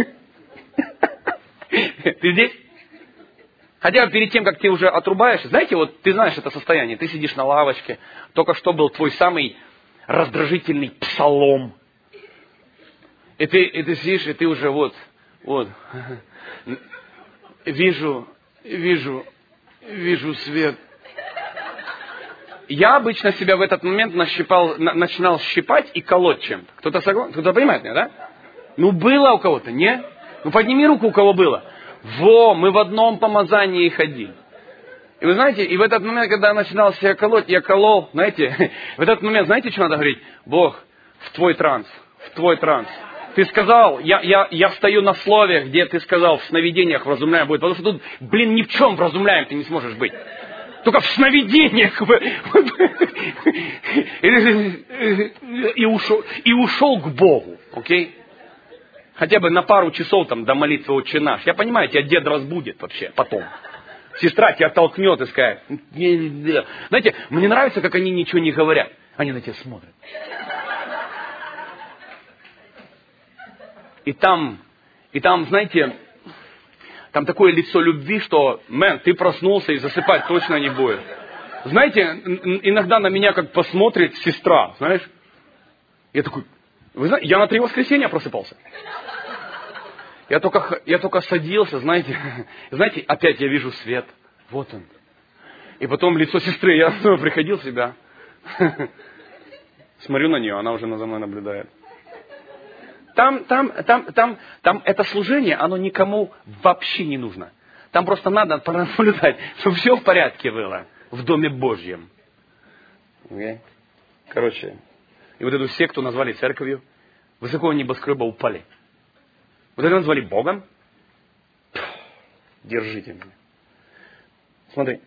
Ты здесь? Хотя бы перед тем, как ты уже отрубаешься, знаете, вот ты знаешь это состояние, ты сидишь на лавочке, только что был твой самый раздражительный псалом. И ты, и ты сидишь, и ты уже вот, вот, вижу, вижу, вижу свет. Я обычно себя в этот момент нащипал, на, начинал щипать и колоть чем-то. Кто-то согласен? Кто-то понимает меня, да? Ну, было у кого-то, не? Ну, подними руку, у кого было. Во, мы в одном помазании ходили. И вы знаете, и в этот момент, когда я начинал себя колоть, я колол, знаете, в этот момент, знаете, что надо говорить? Бог, в твой транс, в твой транс. Ты сказал, я, я, я встаю на слове, где ты сказал, в сновидениях вразумляем будет. Потому что тут, блин, ни в чем вразумляем ты не сможешь быть. Только в сновидениях. И ушел, и ушел к Богу, окей? Хотя бы на пару часов там до молитвы «Отче наш». Я понимаю, тебя дед разбудит вообще потом. Сестра тебя толкнет и скажет. Знаете, мне нравится, как они ничего не говорят. Они на тебя смотрят. И там, и там, знаете, там такое лицо любви, что, мэн, ты проснулся и засыпать точно не будет. Знаете, иногда на меня как посмотрит сестра, знаешь. Я такой, вы знаете, я на три воскресенья просыпался. Я только, я только садился, знаете, знаете, опять я вижу свет. Вот он. И потом лицо сестры, я снова приходил в себя. Смотрю на нее, она уже за мной наблюдает. Там, там, там, там, там это служение, оно никому вообще не нужно. Там просто надо пронаблюдать, чтобы все в порядке было в Доме Божьем. Okay? Короче, и вот эту секту назвали церковью, высокого небоскреба упали. Вот это назвали Богом. Держите меня. Смотри.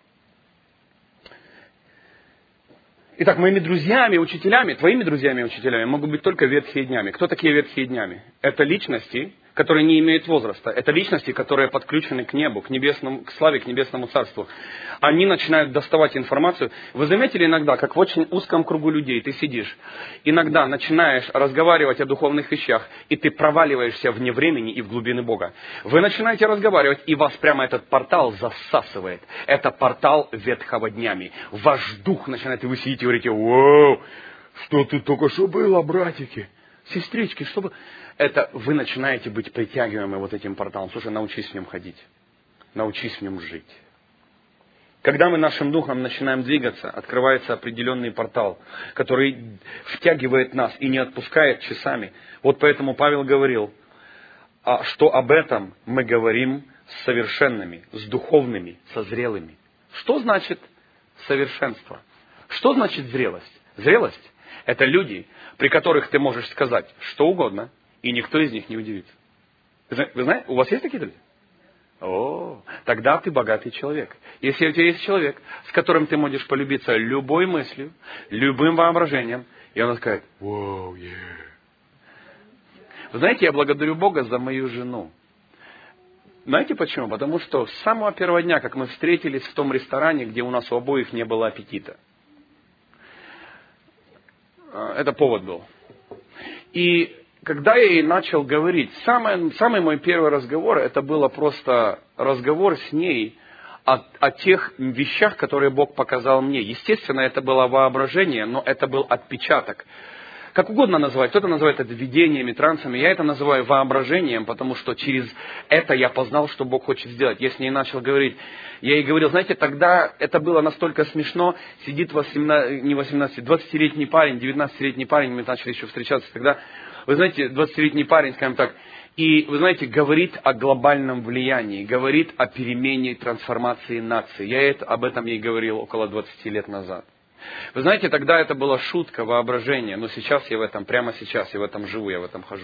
Итак, моими друзьями, учителями, твоими друзьями и учителями могут быть только ветхие днями. Кто такие ветхие днями? Это личности, которые не имеют возраста. Это личности, которые подключены к небу, к небесному, к славе, к небесному царству. Они начинают доставать информацию. Вы заметили иногда, как в очень узком кругу людей ты сидишь, иногда начинаешь разговаривать о духовных вещах, и ты проваливаешься вне времени и в глубины Бога. Вы начинаете разговаривать, и вас прямо этот портал засасывает. Это портал ветхого днями. Ваш дух начинает, и вы сидите и говорите: «Вау, что тут только что было, братики, сестрички, что было?» Это вы начинаете быть притягиваемы вот этим порталом. Слушай, научись в нем ходить. Научись в нем жить. Когда мы нашим духом начинаем двигаться, открывается определенный портал, который втягивает нас и не отпускает часами. Вот поэтому Павел говорил, что об этом мы говорим с совершенными, с духовными, со зрелыми. Что значит совершенство? Что значит зрелость? Зрелость – это люди, при которых ты можешь сказать что угодно, и никто из них не удивится. Вы знаете, у вас есть такие друзья? О, тогда ты богатый человек. Если у тебя есть человек, с которым ты можешь полюбиться любой мыслью, любым воображением, и он скажет: «Вау, yeah». Вы знаете, я благодарю Бога за мою жену. Знаете почему? Потому что с самого первого дня, как мы встретились в том ресторане, где у нас у обоих не было аппетита. Это повод был. И когда я ей начал говорить, самый, самый мой первый разговор, это было просто разговор с ней о, о тех вещах, которые Бог показал мне. Естественно, это было воображение, но это был отпечаток. Как угодно называть. Кто-то называет это видениями, трансами. Я это называю воображением, потому что через это я познал, что Бог хочет сделать. Я с ней начал говорить. Я ей говорил, знаете, тогда это было настолько смешно. Сидит восемнадцать, не восемнадцать, двадцатилетний парень, девятнадцатилетний парень, мы начали еще встречаться тогда. Вы знаете, двадцатилетний парень, скажем так, и, вы знаете, говорит о глобальном влиянии, говорит о перемене, трансформации нации. Я это, об этом ей говорил около двадцати лет назад. Вы знаете, тогда это была шутка, воображение, но сейчас я в этом, прямо сейчас я в этом живу, я в этом хожу.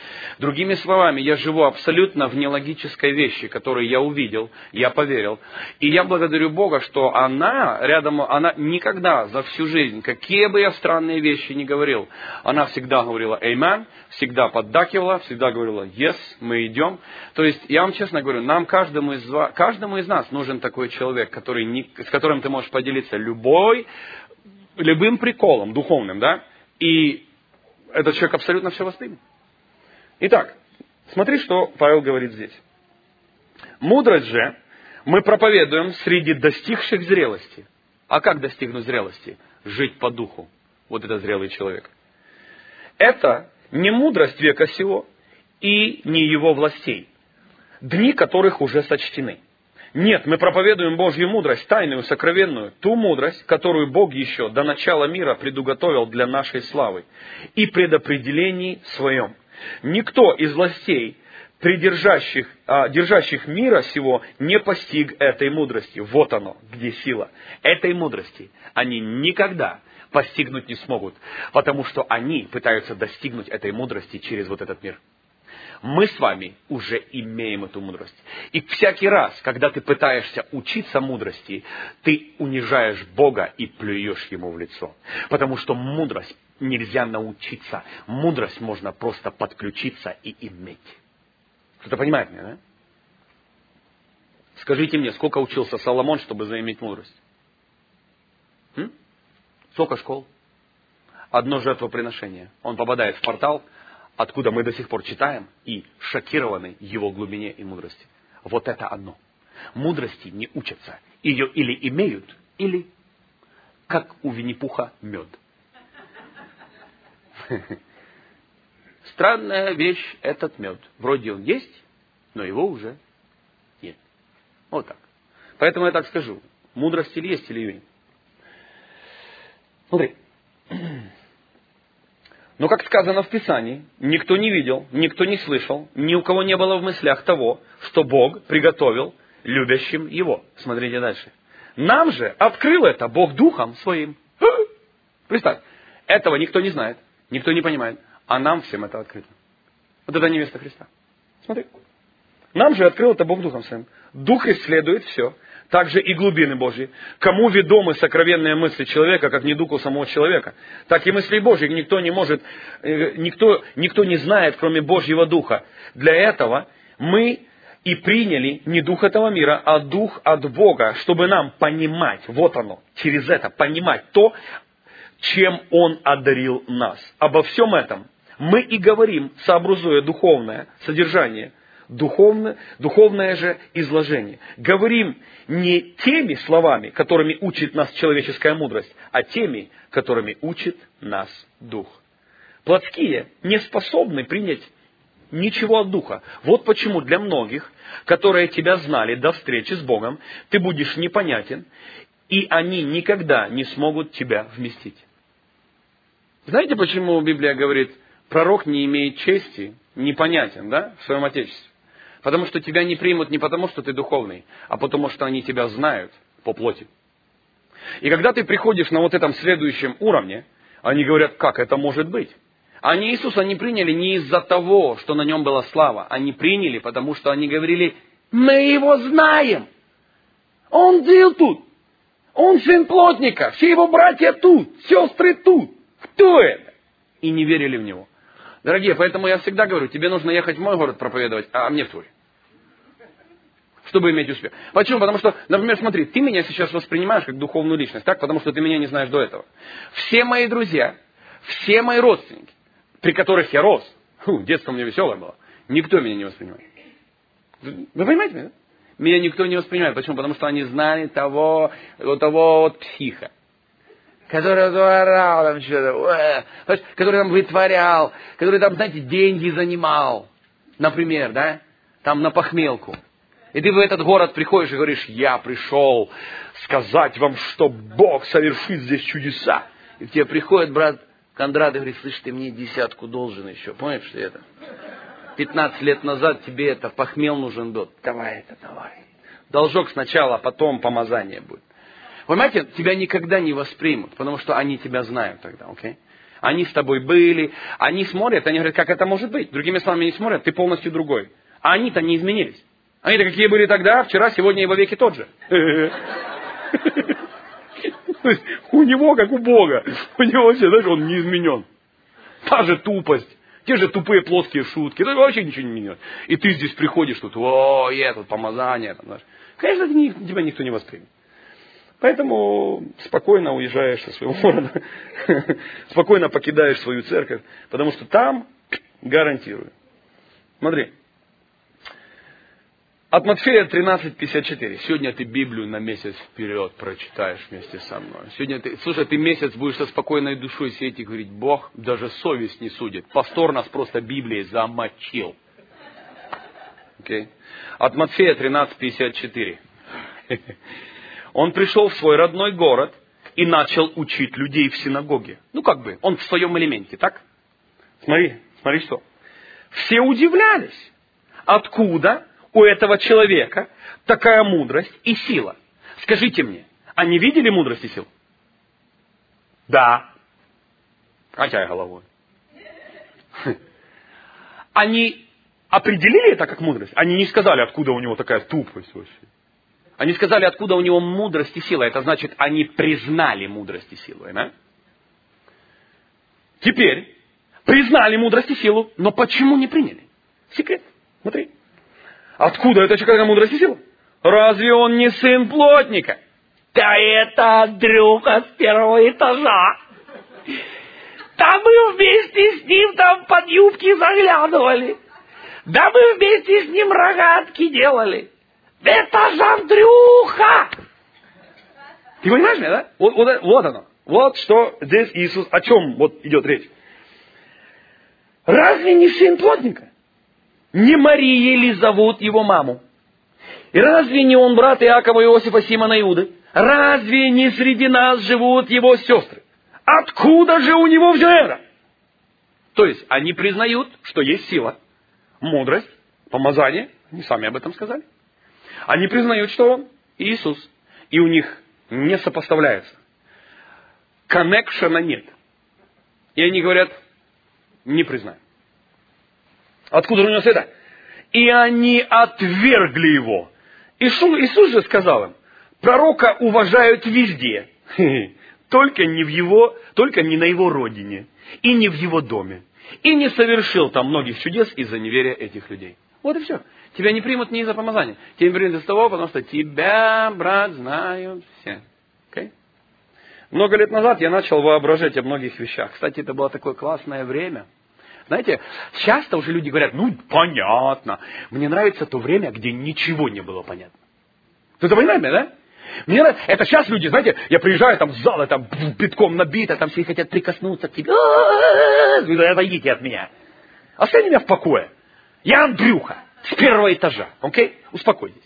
Другими словами, я живу абсолютно в нелогической вещи, которую я увидел, я поверил. И я благодарю Бога, что она рядом, она никогда за всю жизнь, какие бы я странные вещи ни говорил, она всегда говорила «Amen», всегда поддакивала, всегда говорила «Yes, мы идем». То есть, я вам честно говорю, нам каждому из, вас, каждому из нас нужен такой человек, который не, с которым ты можешь поделиться любой, любым приколом духовным, да? И этот человек абсолютно все воспримет. Итак, смотри, что Павел говорит здесь. Мудрость же мы проповедуем среди достигших зрелости. А как достигнуть зрелости? Жить по духу. Вот это зрелый человек. Это не мудрость века сего и не его властей, дни которых уже сочтены. Нет, мы проповедуем Божью мудрость, тайную, сокровенную, ту мудрость, которую Бог еще до начала мира предуготовил для нашей славы и предопределении своем. Никто из властей, придержащих, а, держащих мира сего, не постиг этой мудрости. Вот оно, где сила. Этой мудрости они никогда постигнуть не смогут, потому что они пытаются достигнуть этой мудрости через вот этот мир. Мы с вами уже имеем эту мудрость. И всякий раз, когда ты пытаешься учиться мудрости, ты унижаешь Бога и плюешь Ему в лицо. Потому что мудрость нельзя научиться. Мудрость можно просто подключиться и иметь. Кто-то понимает меня, да? Скажите мне, сколько учился Соломон, чтобы заиметь мудрость? М? Сколько школ? Одно жертвоприношение. Он попадает в портал, откуда мы до сих пор читаем и шокированы его глубине и мудрости. Вот это одно. Мудрости не учатся. Ее или имеют, или, как у Винни-Пуха, мед. Странная вещь этот мед. Вроде он есть, но его уже нет. Вот так. Поэтому я так скажу. Мудрость или есть, или ее нет. Смотри. Но, как сказано в Писании, никто не видел, никто не слышал, ни у кого не было в мыслях того, что Бог приготовил любящим Его. Смотрите дальше. Нам же открыл это Бог Духом Своим. Представь, этого никто не знает, никто не понимает, а нам всем это открыто. Вот это невеста Христа. Смотри. Нам же открыл это Бог Духом Своим. Дух исследует все, также и глубины Божьи. Кому ведомы сокровенные мысли человека, как не духу самого человека, так и мыслей Божьих никто не может, никто, никто не знает, кроме Божьего Духа. Для этого мы и приняли не дух этого мира, а дух от Бога, чтобы нам понимать, вот оно, через это понимать то, чем Он одарил нас. Обо всем этом мы и говорим, сообразуя духовное содержание, Духовное, духовное же изложение. Говорим не теми словами, которыми учит нас человеческая мудрость, а теми, которыми учит нас Дух. Плотские не способны принять ничего от Духа. Вот почему для многих, которые тебя знали до встречи с Богом, ты будешь непонятен, и они никогда не смогут тебя вместить. Знаете, почему Библия говорит, пророк не имеет чести, непонятен, да, в своем Отечестве? Потому что тебя не примут не потому, что ты духовный, а потому, что они тебя знают по плоти. И когда ты приходишь на вот этом следующем уровне, они говорят, как это может быть? Они Иисуса не приняли не из-за того, что на нем была слава. Они приняли, потому что они говорили, мы его знаем. Он жил тут. Он сын плотника. Все его братья тут. Сестры тут. Кто это? И не верили в него. Дорогие, поэтому я всегда говорю, тебе нужно ехать в мой город проповедовать, а мне в твой. Чтобы иметь успех. Почему? Потому что, например, смотри, ты меня сейчас воспринимаешь как духовную личность, так? Потому что ты меня не знаешь до этого. Все мои друзья, все мои родственники, при которых я рос, фу, детство у меня веселое было, никто меня не воспринимает. Вы понимаете меня? Меня никто не воспринимает. Почему? Потому что они знали того, вот того вот психа, который орал там что-то, который там вытворял, который там, знаете, деньги занимал, например, да, там на похмелку. И ты в этот город приходишь и говоришь, я пришел сказать вам, что Бог совершит здесь чудеса. И к тебе приходит брат Кондрат и говорит, слышь, ты мне десятку должен еще, помнишь, что это? пятнадцать лет назад тебе это похмел нужен был. Давай это, давай. Должок сначала, а потом помазание будет. Понимаете, тебя никогда не воспримут, потому что они тебя знают тогда, окей? Они с тобой были, они смотрят, они говорят, как это может быть? Другими словами, они смотрят, ты полностью другой. А они-то не изменились. Они-то какие были тогда, вчера, сегодня и во веки тот же. У него, как у Бога, у него вообще, знаешь, он не изменен. Та же тупость, те же тупые плоские шутки, это вообще ничего не меняет. И ты здесь приходишь, тут, о, и это, помазание. Там, знаешь. Конечно, тебя никто не воспримет. Поэтому спокойно уезжаешь со своего города, спокойно покидаешь свою церковь, потому что там, гарантирую. Смотри. От Матфея тринадцать пятьдесят четыре. Сегодня ты Библию на месяц вперед прочитаешь вместе со мной. Сегодня ты, слушай, ты месяц будешь со спокойной душой сидеть и говорить, Бог даже совесть не судит. Пастор нас просто Библией замочил. Okay. От Матфея тринадцать пятьдесят четыре. Он пришел в свой родной город и начал учить людей в синагоге. Ну как бы, он в своем элементе, так? Смотри, смотри что. Все удивлялись, откуда у этого человека такая мудрость и сила. Скажите мне, они видели мудрость и силу? Да. Качай головой. Они определили это как мудрость? Они не сказали, откуда у него такая тупость вообще. Они сказали, откуда у него мудрость и сила. Это значит, они признали мудрость и силу. Да? Теперь признали мудрость и силу, но почему не приняли? Секрет. Смотри. Откуда это человек мудрость и сила? Разве он не сын плотника? Да это Андрюха с первого этажа. Да мы вместе с ним там под юбки заглядывали. Да мы вместе с ним рогатки делали. Это же Андрюха! Ты понимаешь меня, да? Вот, вот, вот оно. Вот что здесь Иисус, о чем вот идет речь. Разве не сын плотника? Не Мария ли зовут его маму? И разве не он брат Иакова, Иосифа, Симона, Иуды? Разве не среди нас живут его сестры? Откуда же у него все это? То есть, они признают, что есть сила, мудрость, помазание. Они сами об этом сказали. Они признают, что он Иисус. И у них не сопоставляется. Коннекшена нет. И они говорят, не признаем. Откуда у него это? И они отвергли его. Иисус, Иисус же сказал им, пророка уважают везде, только не в его, только не на его родине, и не в его доме. И не совершил там многих чудес из-за неверия этих людей. Вот и все. Тебя не примут не из-за помазания. Тебя не примут из-за того, потому что тебя, брат, знают все. Okay? Много лет назад я начал воображать о многих вещах. Кстати, это было такое классное время. Знаете, часто уже люди говорят, ну, понятно. Мне нравится то время, где ничего не было понятно. Ты-то понимаешь меня, да? Мне нравится, это сейчас люди, знаете, я приезжаю, там зал, там битком набито, там все хотят прикоснуться к тебе. Отойдите от меня. Оставьте меня в покое. Я Андрюха, с первого этажа. Окей? Успокойтесь.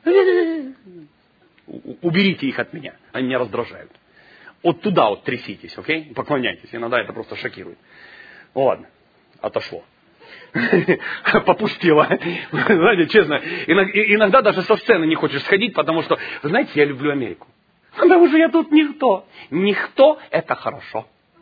Уберите их от меня. Они меня раздражают. Вот туда вот тряситесь, окей? Поклоняйтесь. Иногда это просто шокирует. Ну ладно. Отошло. Попустило. Знаете, честно, иногда даже со сцены не хочешь сходить, потому что, вы знаете, я люблю Америку. Потому что я тут никто. Никто — это хорошо.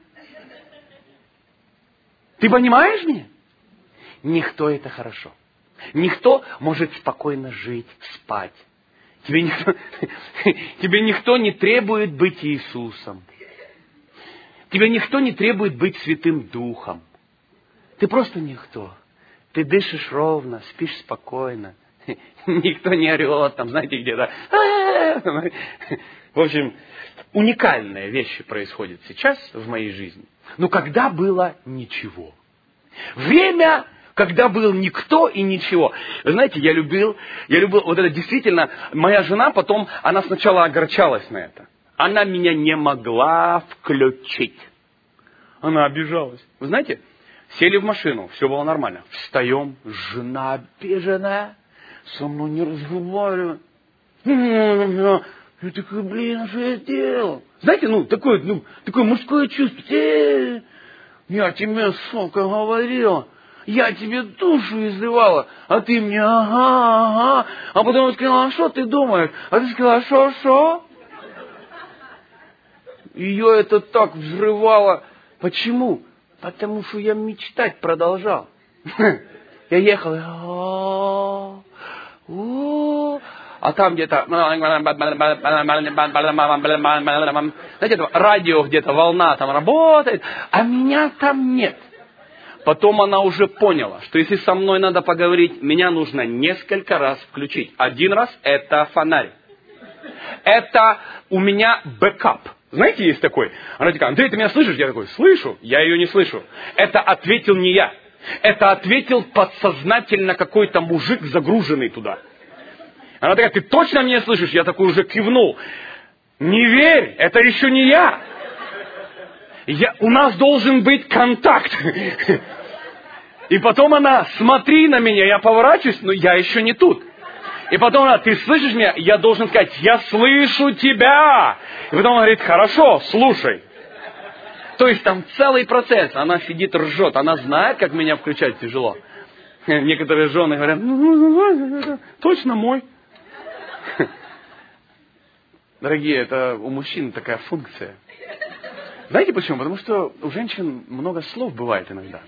Ты понимаешь меня? Никто — это хорошо. Никто может спокойно жить, спать. Тебе никто, тебе никто не требует быть Иисусом. Тебе никто не требует быть Святым Духом. Ты просто никто. Ты дышишь ровно, спишь спокойно. Никто не орет, там, знаете, где-то. В общем, уникальные вещи происходят сейчас в моей жизни. Но когда было ничего. Время, когда был никто и ничего. Вы знаете, я любил, я любил, вот это действительно, моя жена потом, она сначала огорчалась на это. Она меня не могла включить. Она обижалась. Вы знаете, сели в машину, все было нормально. Встаем, жена обиженная, со мной не разговаривает. Я такой, блин, что я сделал? Знаете, ну, такое, ну, такое мужское чувство. Э-э-э, я тебе, сука, говорила, я тебе душу изливала, а ты мне, ага, ага. А потом я сказала, а что ты думаешь? А ты сказала, что, что? Ее это так взрывало. Почему? Потому что я мечтать продолжал. Я ехал, а там где-то, знаете, радио где-то, волна там работает, а меня там нет. Потом она уже поняла, что если со мной надо поговорить, меня нужно несколько раз включить. Один раз это фонарь. Это у меня бэкап. Знаете, есть такой. Она такая: Андрей, ты меня слышишь? Я такой: слышу. Я ее не слышу. Это ответил не я. Это ответил подсознательно какой-то мужик, загруженный туда. Она такая: ты точно меня слышишь? Я такой уже кивнул. Не верь, это еще не я. я у нас должен быть контакт. И потом она: смотри на меня, я поворачиваюсь, но я еще не тут. И потом она: ты слышишь меня? Я должен сказать: я слышу тебя. И потом она говорит: хорошо, слушай. То есть там целый процесс. Она сидит, ржет. Она знает, как меня включать тяжело. Некоторые жены говорят: ну, точно мой. Дорогие, это у мужчин такая функция. Знаете почему? Потому что у женщин много слов бывает иногда.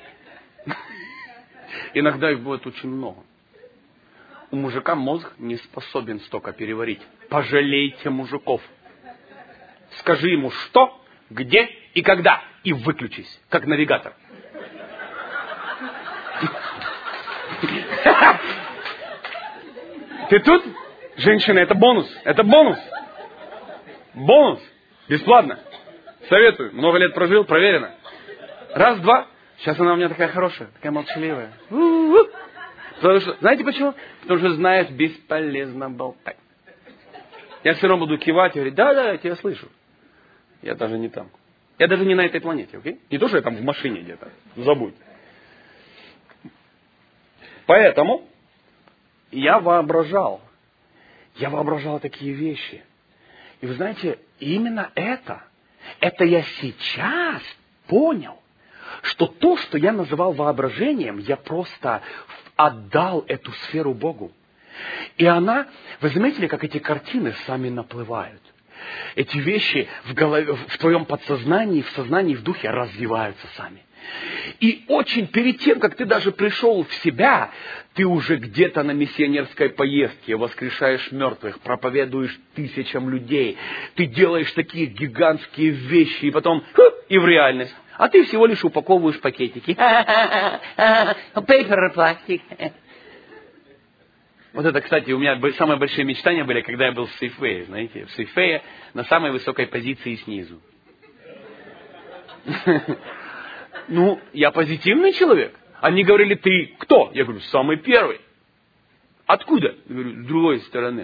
Иногда их будет очень много. У мужика мозг не способен столько переварить. Пожалейте мужиков. Скажи ему что, где и когда. И выключись, как навигатор. Ты тут? Женщина, это бонус. Это бонус. Бонус. Бесплатно. Советую. Много лет прожил, проверено. Раз, два. Сейчас она у меня такая хорошая, такая молчаливая. Потому что, знаете почему? Потому что знает, бесполезно болтать. Я все равно буду кивать и говорить: да, да, я тебя слышу. Я даже не там. Я даже не на этой планете, окей? Не то, что я там в машине где-то. Забудь. Поэтому я воображал. Я воображал такие вещи. И вы знаете, именно это, это я сейчас понял, что то, что я называл воображением, я просто отдал эту сферу Богу. И она, вы заметили, как эти картины сами наплывают? Эти вещи в голове, в твоем подсознании, в сознании, в духе развиваются сами. И очень перед тем, как ты даже пришел в себя, ты уже где-то на миссионерской поездке воскрешаешь мертвых, проповедуешь тысячам людей. Ты делаешь такие гигантские вещи, и потом и в реальность. А ты всего лишь упаковываешь пакетики. Пейпер и пластик. Вот это, кстати, у меня самые большие мечтания были, когда я был в Сейфвее, знаете. В Сейфвее на самой высокой позиции снизу. Ну, я позитивный человек. Они говорили: ты кто? Я говорю: самый первый. Откуда? Я говорю: с другой стороны.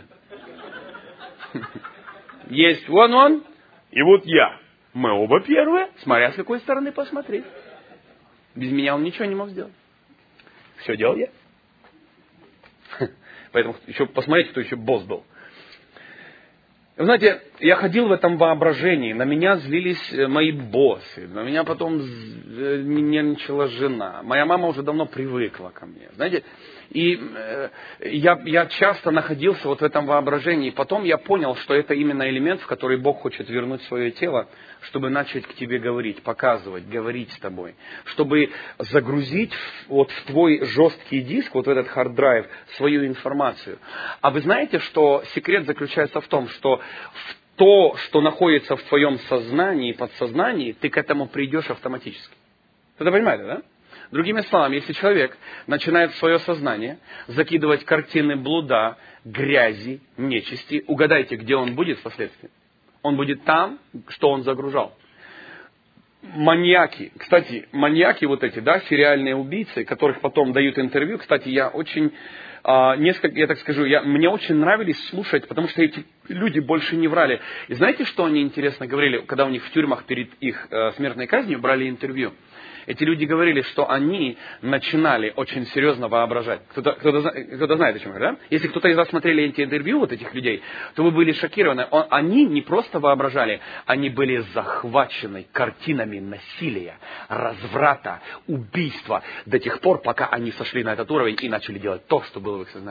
Есть вон он, и вот я. Мы оба первые, смотря с какой стороны посмотреть. Без меня он ничего не мог сделать. Все делал я. Поэтому еще посмотрите, кто еще босс был. Вы знаете, я ходил в этом воображении, на меня злились мои боссы, на меня потом нервничала жена. Моя мама уже давно привыкла ко мне, знаете. И я, я часто находился вот в этом воображении. Потом я понял, что это именно элемент, в который Бог хочет вернуть свое тело, чтобы начать к тебе говорить, показывать, говорить с тобой. Чтобы загрузить вот в твой жесткий диск, вот в этот хард-драйв, свою информацию. А вы знаете, что секрет заключается в том, что в то, что находится в твоем сознании и подсознании, ты к этому придешь автоматически. Вы это понимаете, да? Другими словами, если человек начинает в свое сознание закидывать картины блуда, грязи, нечисти, угадайте, где он будет впоследствии? Он будет там, что он загружал. Маньяки, кстати, маньяки вот эти, да, сериальные убийцы, которых потом дают интервью, кстати, я очень, а, несколько, я так скажу, я, мне очень нравились слушать, потому что эти люди больше не врали. И знаете, что они интересно говорили, когда у них в тюрьмах перед их э, смертной казнью брали интервью? Эти люди говорили, что они начинали очень серьезно воображать. Кто-то, кто-то, кто-то знает, о чем я говорю, да? Если кто-то из вас смотрели эти интервью вот этих людей, то вы были шокированы. Он, они не просто воображали, они были захвачены картинами насилия, разврата, убийства до тех пор, пока они сошли на этот уровень и начали делать то, что было в их сознании.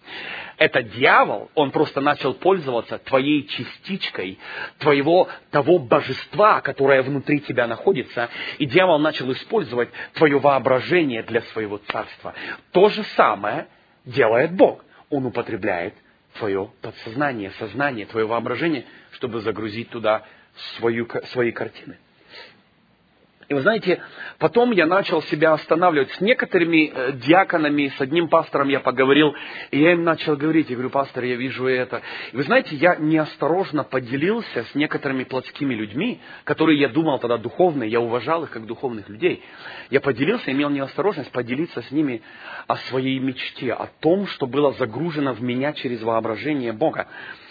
Это дьявол, он просто начал пользоваться твоей частичкой, твоего того божества, которое внутри тебя находится, и дьявол начал использовать твое воображение для своего царства. То же самое делает Бог. Он употребляет твое подсознание, сознание, твое воображение, чтобы загрузить туда свою, свои картины. И вы знаете, потом я начал себя останавливать. С некоторыми э, диаконами, с одним пастором я поговорил, и я им начал говорить, я говорю: пастор, я вижу это. И вы знаете, я неосторожно поделился с некоторыми плотскими людьми, которые я думал тогда духовные, я уважал их как духовных людей. Я поделился, имел неосторожность поделиться с ними о своей мечте, о том, что было загружено в меня через воображение Бога.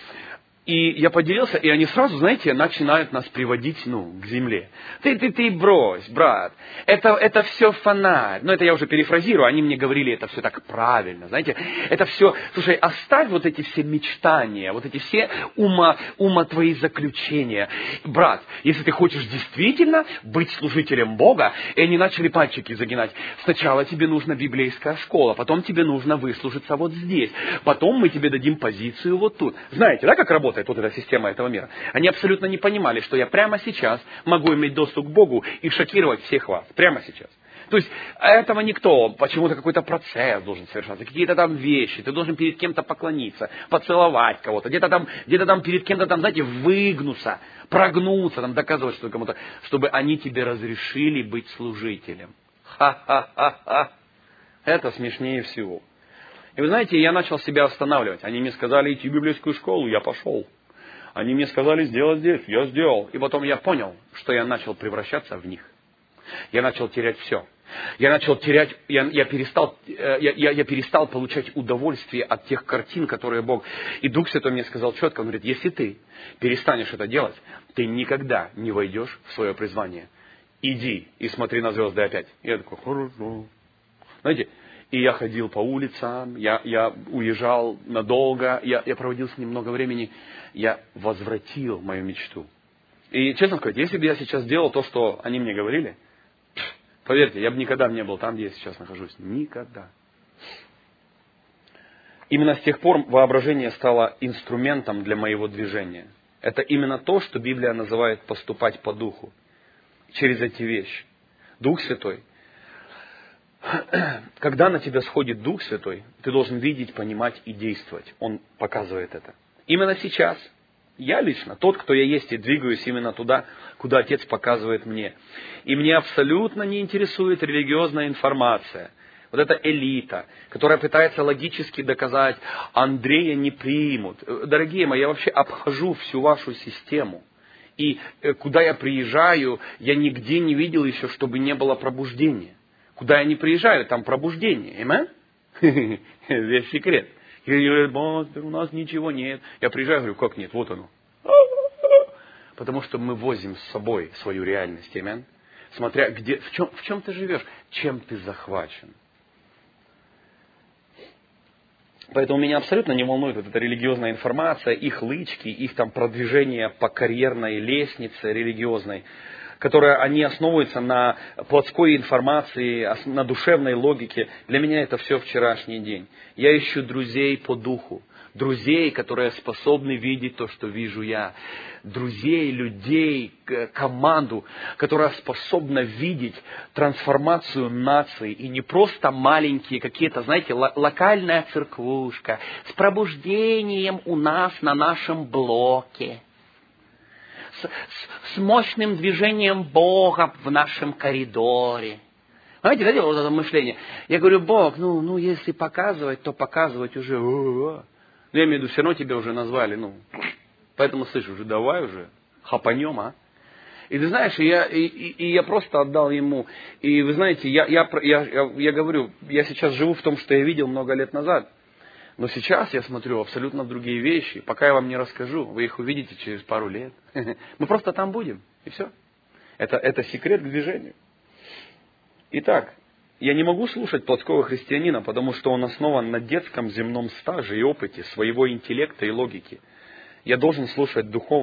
И я поделился, и они сразу, знаете, начинают нас приводить, ну, к земле. Ты, ты, ты брось, брат, это, это все фонарь. Ну, это я уже перефразирую, они мне говорили, это все так правильно, знаете. Это все, слушай, оставь вот эти все мечтания, вот эти все ума, ума твои заключения. Брат, если ты хочешь действительно быть служителем Бога, и они начали пальчики загинать, сначала тебе нужна библейская школа, потом тебе нужно выслужиться вот здесь, потом мы тебе дадим позицию вот тут. Знаете, да, как работает вот эта система этого мира? Они абсолютно не понимали, что я прямо сейчас могу иметь доступ к Богу и шокировать всех вас. Прямо сейчас. То есть этого никто, почему-то какой-то процесс должен совершаться, какие-то там вещи, ты должен перед кем-то поклониться, поцеловать кого-то, где-то там, где-то там перед кем-то там, знаете, выгнуться, прогнуться, там, доказывать что кому-то, чтобы они тебе разрешили быть служителем. Ха-ха-ха-ха. Это смешнее всего. И вы знаете, я начал себя останавливать. Они мне сказали идти в библейскую школу, я пошел. Они мне сказали сделать здесь, я сделал. И потом я понял, что я начал превращаться в них. Я начал терять все. Я начал терять, я, я, перестал, я, я, я перестал получать удовольствие от тех картин, которые Бог... И Дух Святой мне сказал четко, он говорит: если ты перестанешь это делать, ты никогда не войдешь в свое призвание. Иди и смотри на звезды опять. И я такой: хорошо. Знаете, и я ходил по улицам, я, я уезжал надолго, я, я проводил с ним много времени, я возвратил мою мечту. И, честно сказать, если бы я сейчас делал то, что они мне говорили, поверьте, я бы никогда не был там, где я сейчас нахожусь. Никогда. Именно с тех пор воображение стало инструментом для моего движения. Это именно то, что Библия называет поступать по духу. Через эти вещи. Дух Святой. Когда на тебя сходит Дух Святой, ты должен видеть, понимать и действовать. Он показывает это. Именно сейчас я лично, тот, кто я есть, и двигаюсь именно туда, куда Отец показывает мне. И мне абсолютно не интересует религиозная информация. Вот эта элита, которая пытается логически доказать: Андрея не примут. Дорогие мои, я вообще обхожу всю вашу систему. И куда я приезжаю, я нигде не видел еще, чтобы не было пробуждения. Куда я не приезжаю, там пробуждение. Аминь? Весь секрет. И говорят: у нас ничего нет. Я приезжаю, говорю: как нет? Вот оно. Потому что мы возим с собой свою реальность. Аминь? Смотря где, в чем, в чем ты живешь, чем ты захвачен. Поэтому меня абсолютно не волнует вот эта религиозная информация, их лычки, их там продвижение по карьерной лестнице религиозной, которая они основываются на плотской информации, на душевной логике. Для меня это все вчерашний день. Я ищу друзей по духу. Друзей, которые способны видеть то, что вижу я. Друзей, людей, команду, которая способна видеть трансформацию нации. И не просто маленькие какие-то, знаете, локальная церквушка с пробуждением у нас на нашем блоке. С, с, с мощным движением Бога в нашем коридоре. Знаете, да, вот это мышление. Я говорю: Бог, ну, ну если показывать, то показывать уже... Ну, я имею в виду, все равно тебя уже назвали, ну, поэтому, слышь, уже давай уже, хапанем, а. И ты знаешь, я, и, и, и я просто отдал ему, и вы знаете, я, я, я, я, я говорю, я сейчас живу в том, что я видел много лет назад, но сейчас я смотрю абсолютно другие вещи, пока я вам не расскажу, вы их увидите через пару лет. Мы просто там будем, и все. Это, это секрет к движению. Итак, я не могу слушать плотского христианина, потому что он основан на детском земном стаже и опыте своего интеллекта и логики. Я должен слушать духовных,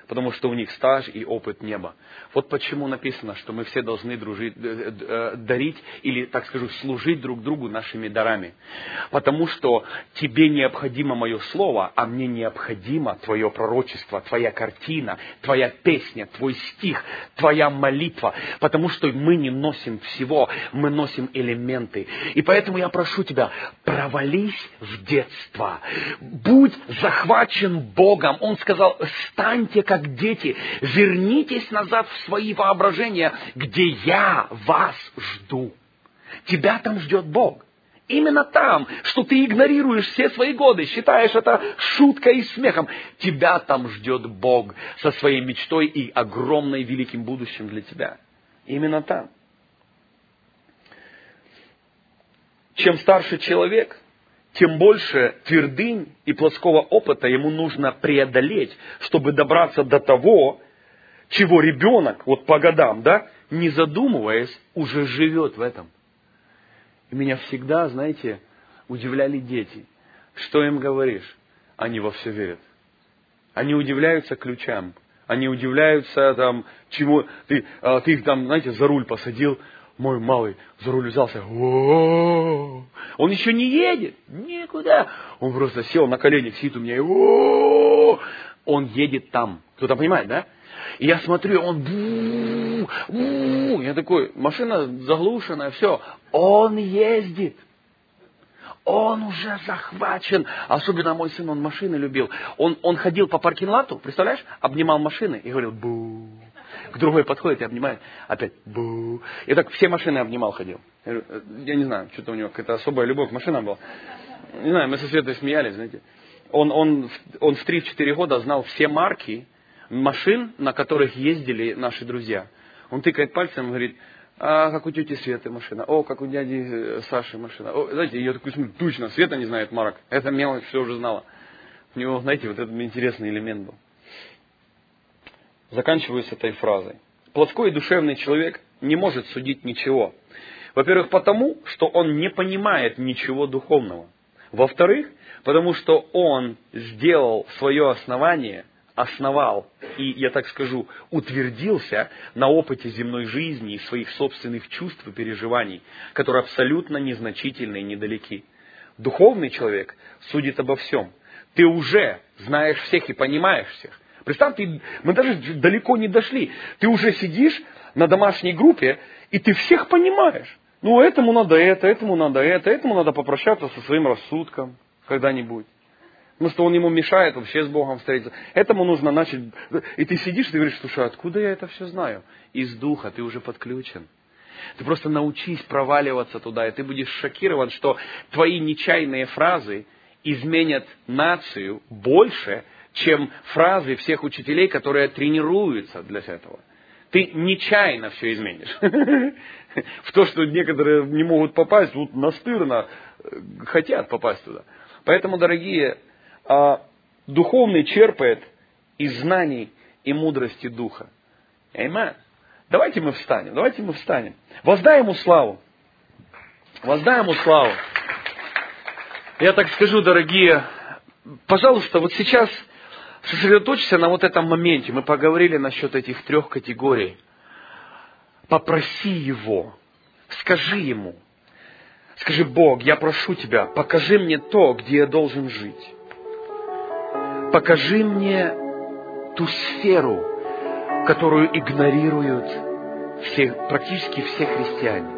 потому что у них стаж и опыт неба. Вот почему написано, что мы все должны дружить, дарить или, так скажу, служить друг другу нашими дарами. Потому что тебе необходимо мое слово, а мне необходимо твое пророчество, твоя картина, твоя песня, твой стих, твоя молитва. Потому что мы не носим всего, мы носим элементы. И поэтому я прошу тебя, провались в детство. Будь захвачен Богом. Он сказал, станьте как дети, вернитесь назад в свои воображения, где я вас жду. Тебя там ждет Бог. Именно там, что ты игнорируешь все свои годы, считаешь это шуткой и смехом. Тебя там ждет Бог со своей мечтой и огромным великим будущим для тебя. Именно там. Чем старше человек, тем больше твердынь и плоского опыта ему нужно преодолеть, чтобы добраться до того, чего ребенок, вот по годам, да, не задумываясь, уже живет в этом. И меня всегда, знаете, удивляли дети. Что им говоришь? Они во все верят. Они удивляются ключам. Они удивляются там, чему ты, ты их там, знаете, за руль посадил. Мой малый за руль взялся. О-о-о! Он еще не едет никуда. Он просто сел на коленях, сидит у меня. О-о-о! Он едет там. Кто-то понимает, да? И я смотрю, он... Я такой, машина заглушенная, все. Он ездит. Он уже захвачен. Особенно мой сын, он машины любил. Он, он ходил по паркинг-лоту, представляешь? Обнимал машины и говорил бу. К другой подходит и обнимает. Опять бу. И так все машины обнимал, ходил. Я, я не знаю, что-то у него какая-то особая любовь к машинам была. Не знаю, мы со Светой смеялись, знаете. Он, он, он в три-четыре года знал все марки машин, на которых ездили наши друзья. Он тыкает пальцем и говорит, а как у тети Светы машина, о, как у дяди Саши машина. О, знаете, я такой смотрю, точно, Света не знает марок. Эта мелочь все уже знала. У него, знаете, вот этот интересный элемент был. Заканчиваю с этой фразой. Плотской и душевный человек не может судить ничего. Во-первых, потому, что он не понимает ничего духовного. Во-вторых, потому что он сделал свое основание, основал и, я так скажу, утвердился на опыте земной жизни и своих собственных чувств и переживаний, которые абсолютно незначительны и недалеки. Духовный человек судит обо всем. Ты уже знаешь всех и понимаешь всех. Представь, ты, мы даже далеко не дошли. Ты уже сидишь на домашней группе, и ты всех понимаешь. Ну, этому надо это, этому надо это, этому надо попрощаться со своим рассудком когда-нибудь. Потому что он ему мешает вообще с Богом встретиться. Этому нужно начать... И ты сидишь, ты говоришь, слушай, откуда я это все знаю? Из духа, ты уже подключен. Ты просто научись проваливаться туда, и ты будешь шокирован, что твои нечаянные фразы изменят нацию больше, чем фразы всех учителей, которые тренируются для этого. Ты нечаянно все изменишь. В то, что некоторые не могут попасть, вот настырно хотят попасть туда. Поэтому, дорогие, духовный черпает из знаний и мудрости Духа. Аминь. Давайте мы встанем, давайте мы встанем. Воздай ему славу. Воздай ему славу. Я так скажу, дорогие, пожалуйста, вот сейчас сосредоточься на вот этом моменте. Мы поговорили насчет этих трех категорий. Попроси его, скажи ему. Скажи, Бог, я прошу тебя, покажи мне то, где я должен жить. Покажи мне ту сферу, которую игнорируют все, практически все христиане.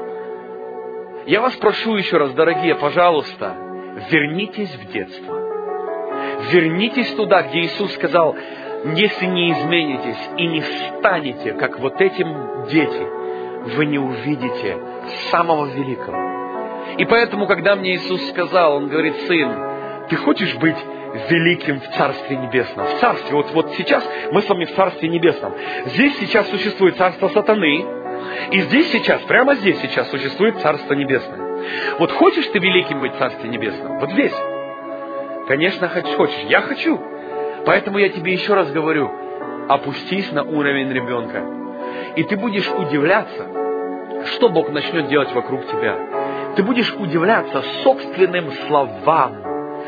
Я вас прошу еще раз, дорогие, пожалуйста, вернитесь в детство. Вернитесь туда, где Иисус сказал, если не изменитесь и не станете, как вот этим дети, вы не увидите самого великого. И поэтому, когда мне Иисус сказал, Он говорит, сын, ты хочешь быть великим в Царстве Небесном? В Царстве, вот, вот сейчас мы с вами в Царстве Небесном. Здесь сейчас существует Царство Сатаны, и здесь сейчас, прямо здесь сейчас существует Царство Небесное. Вот хочешь ты великим быть в Царстве Небесном? Вот здесь. Конечно, хочешь. Я хочу. Поэтому я тебе еще раз говорю, опустись на уровень ребенка. И ты будешь удивляться, что Бог начнет делать вокруг тебя. Ты будешь удивляться собственным словам.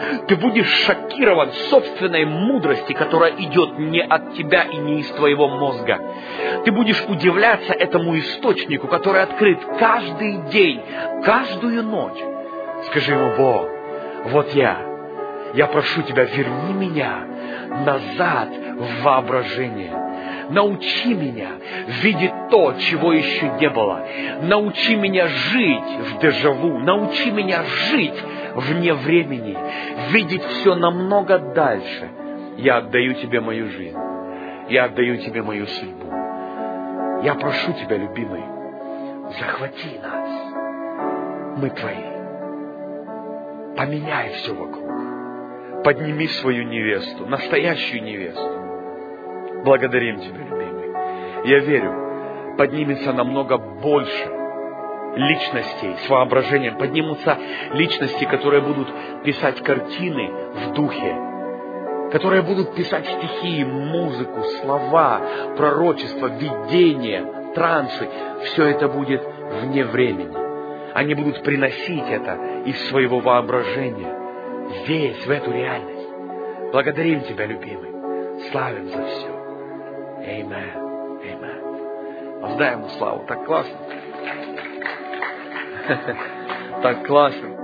Ты будешь шокирован собственной мудрости, которая идет не от тебя и не из твоего мозга. Ты будешь удивляться этому источнику, который открыт каждый день, каждую ночь. Скажи ему: Бог, вот я. Я прошу тебя, верни меня назад в воображение. Научи меня видеть то, чего еще не было. Научи меня жить в дежавю. Научи меня жить вне времени. Видеть все намного дальше. Я отдаю тебе мою жизнь. Я отдаю тебе мою судьбу. Я прошу тебя, любимый, захвати нас. Мы твои. Поменяй все вокруг. Подними свою невесту, настоящую невесту. Благодарим тебя, любимый. Я верю, поднимется намного больше личностей с воображением. Поднимутся личности, которые будут писать картины в духе, которые будут писать стихи, музыку, слова, пророчества, видения, трансы. Все это будет вне времени. Они будут приносить это из своего воображения здесь, в эту реальность. Благодарим тебя, любимый. Славим за все. Amen. Amen. Воздай ему славу. Так классно. Так классно.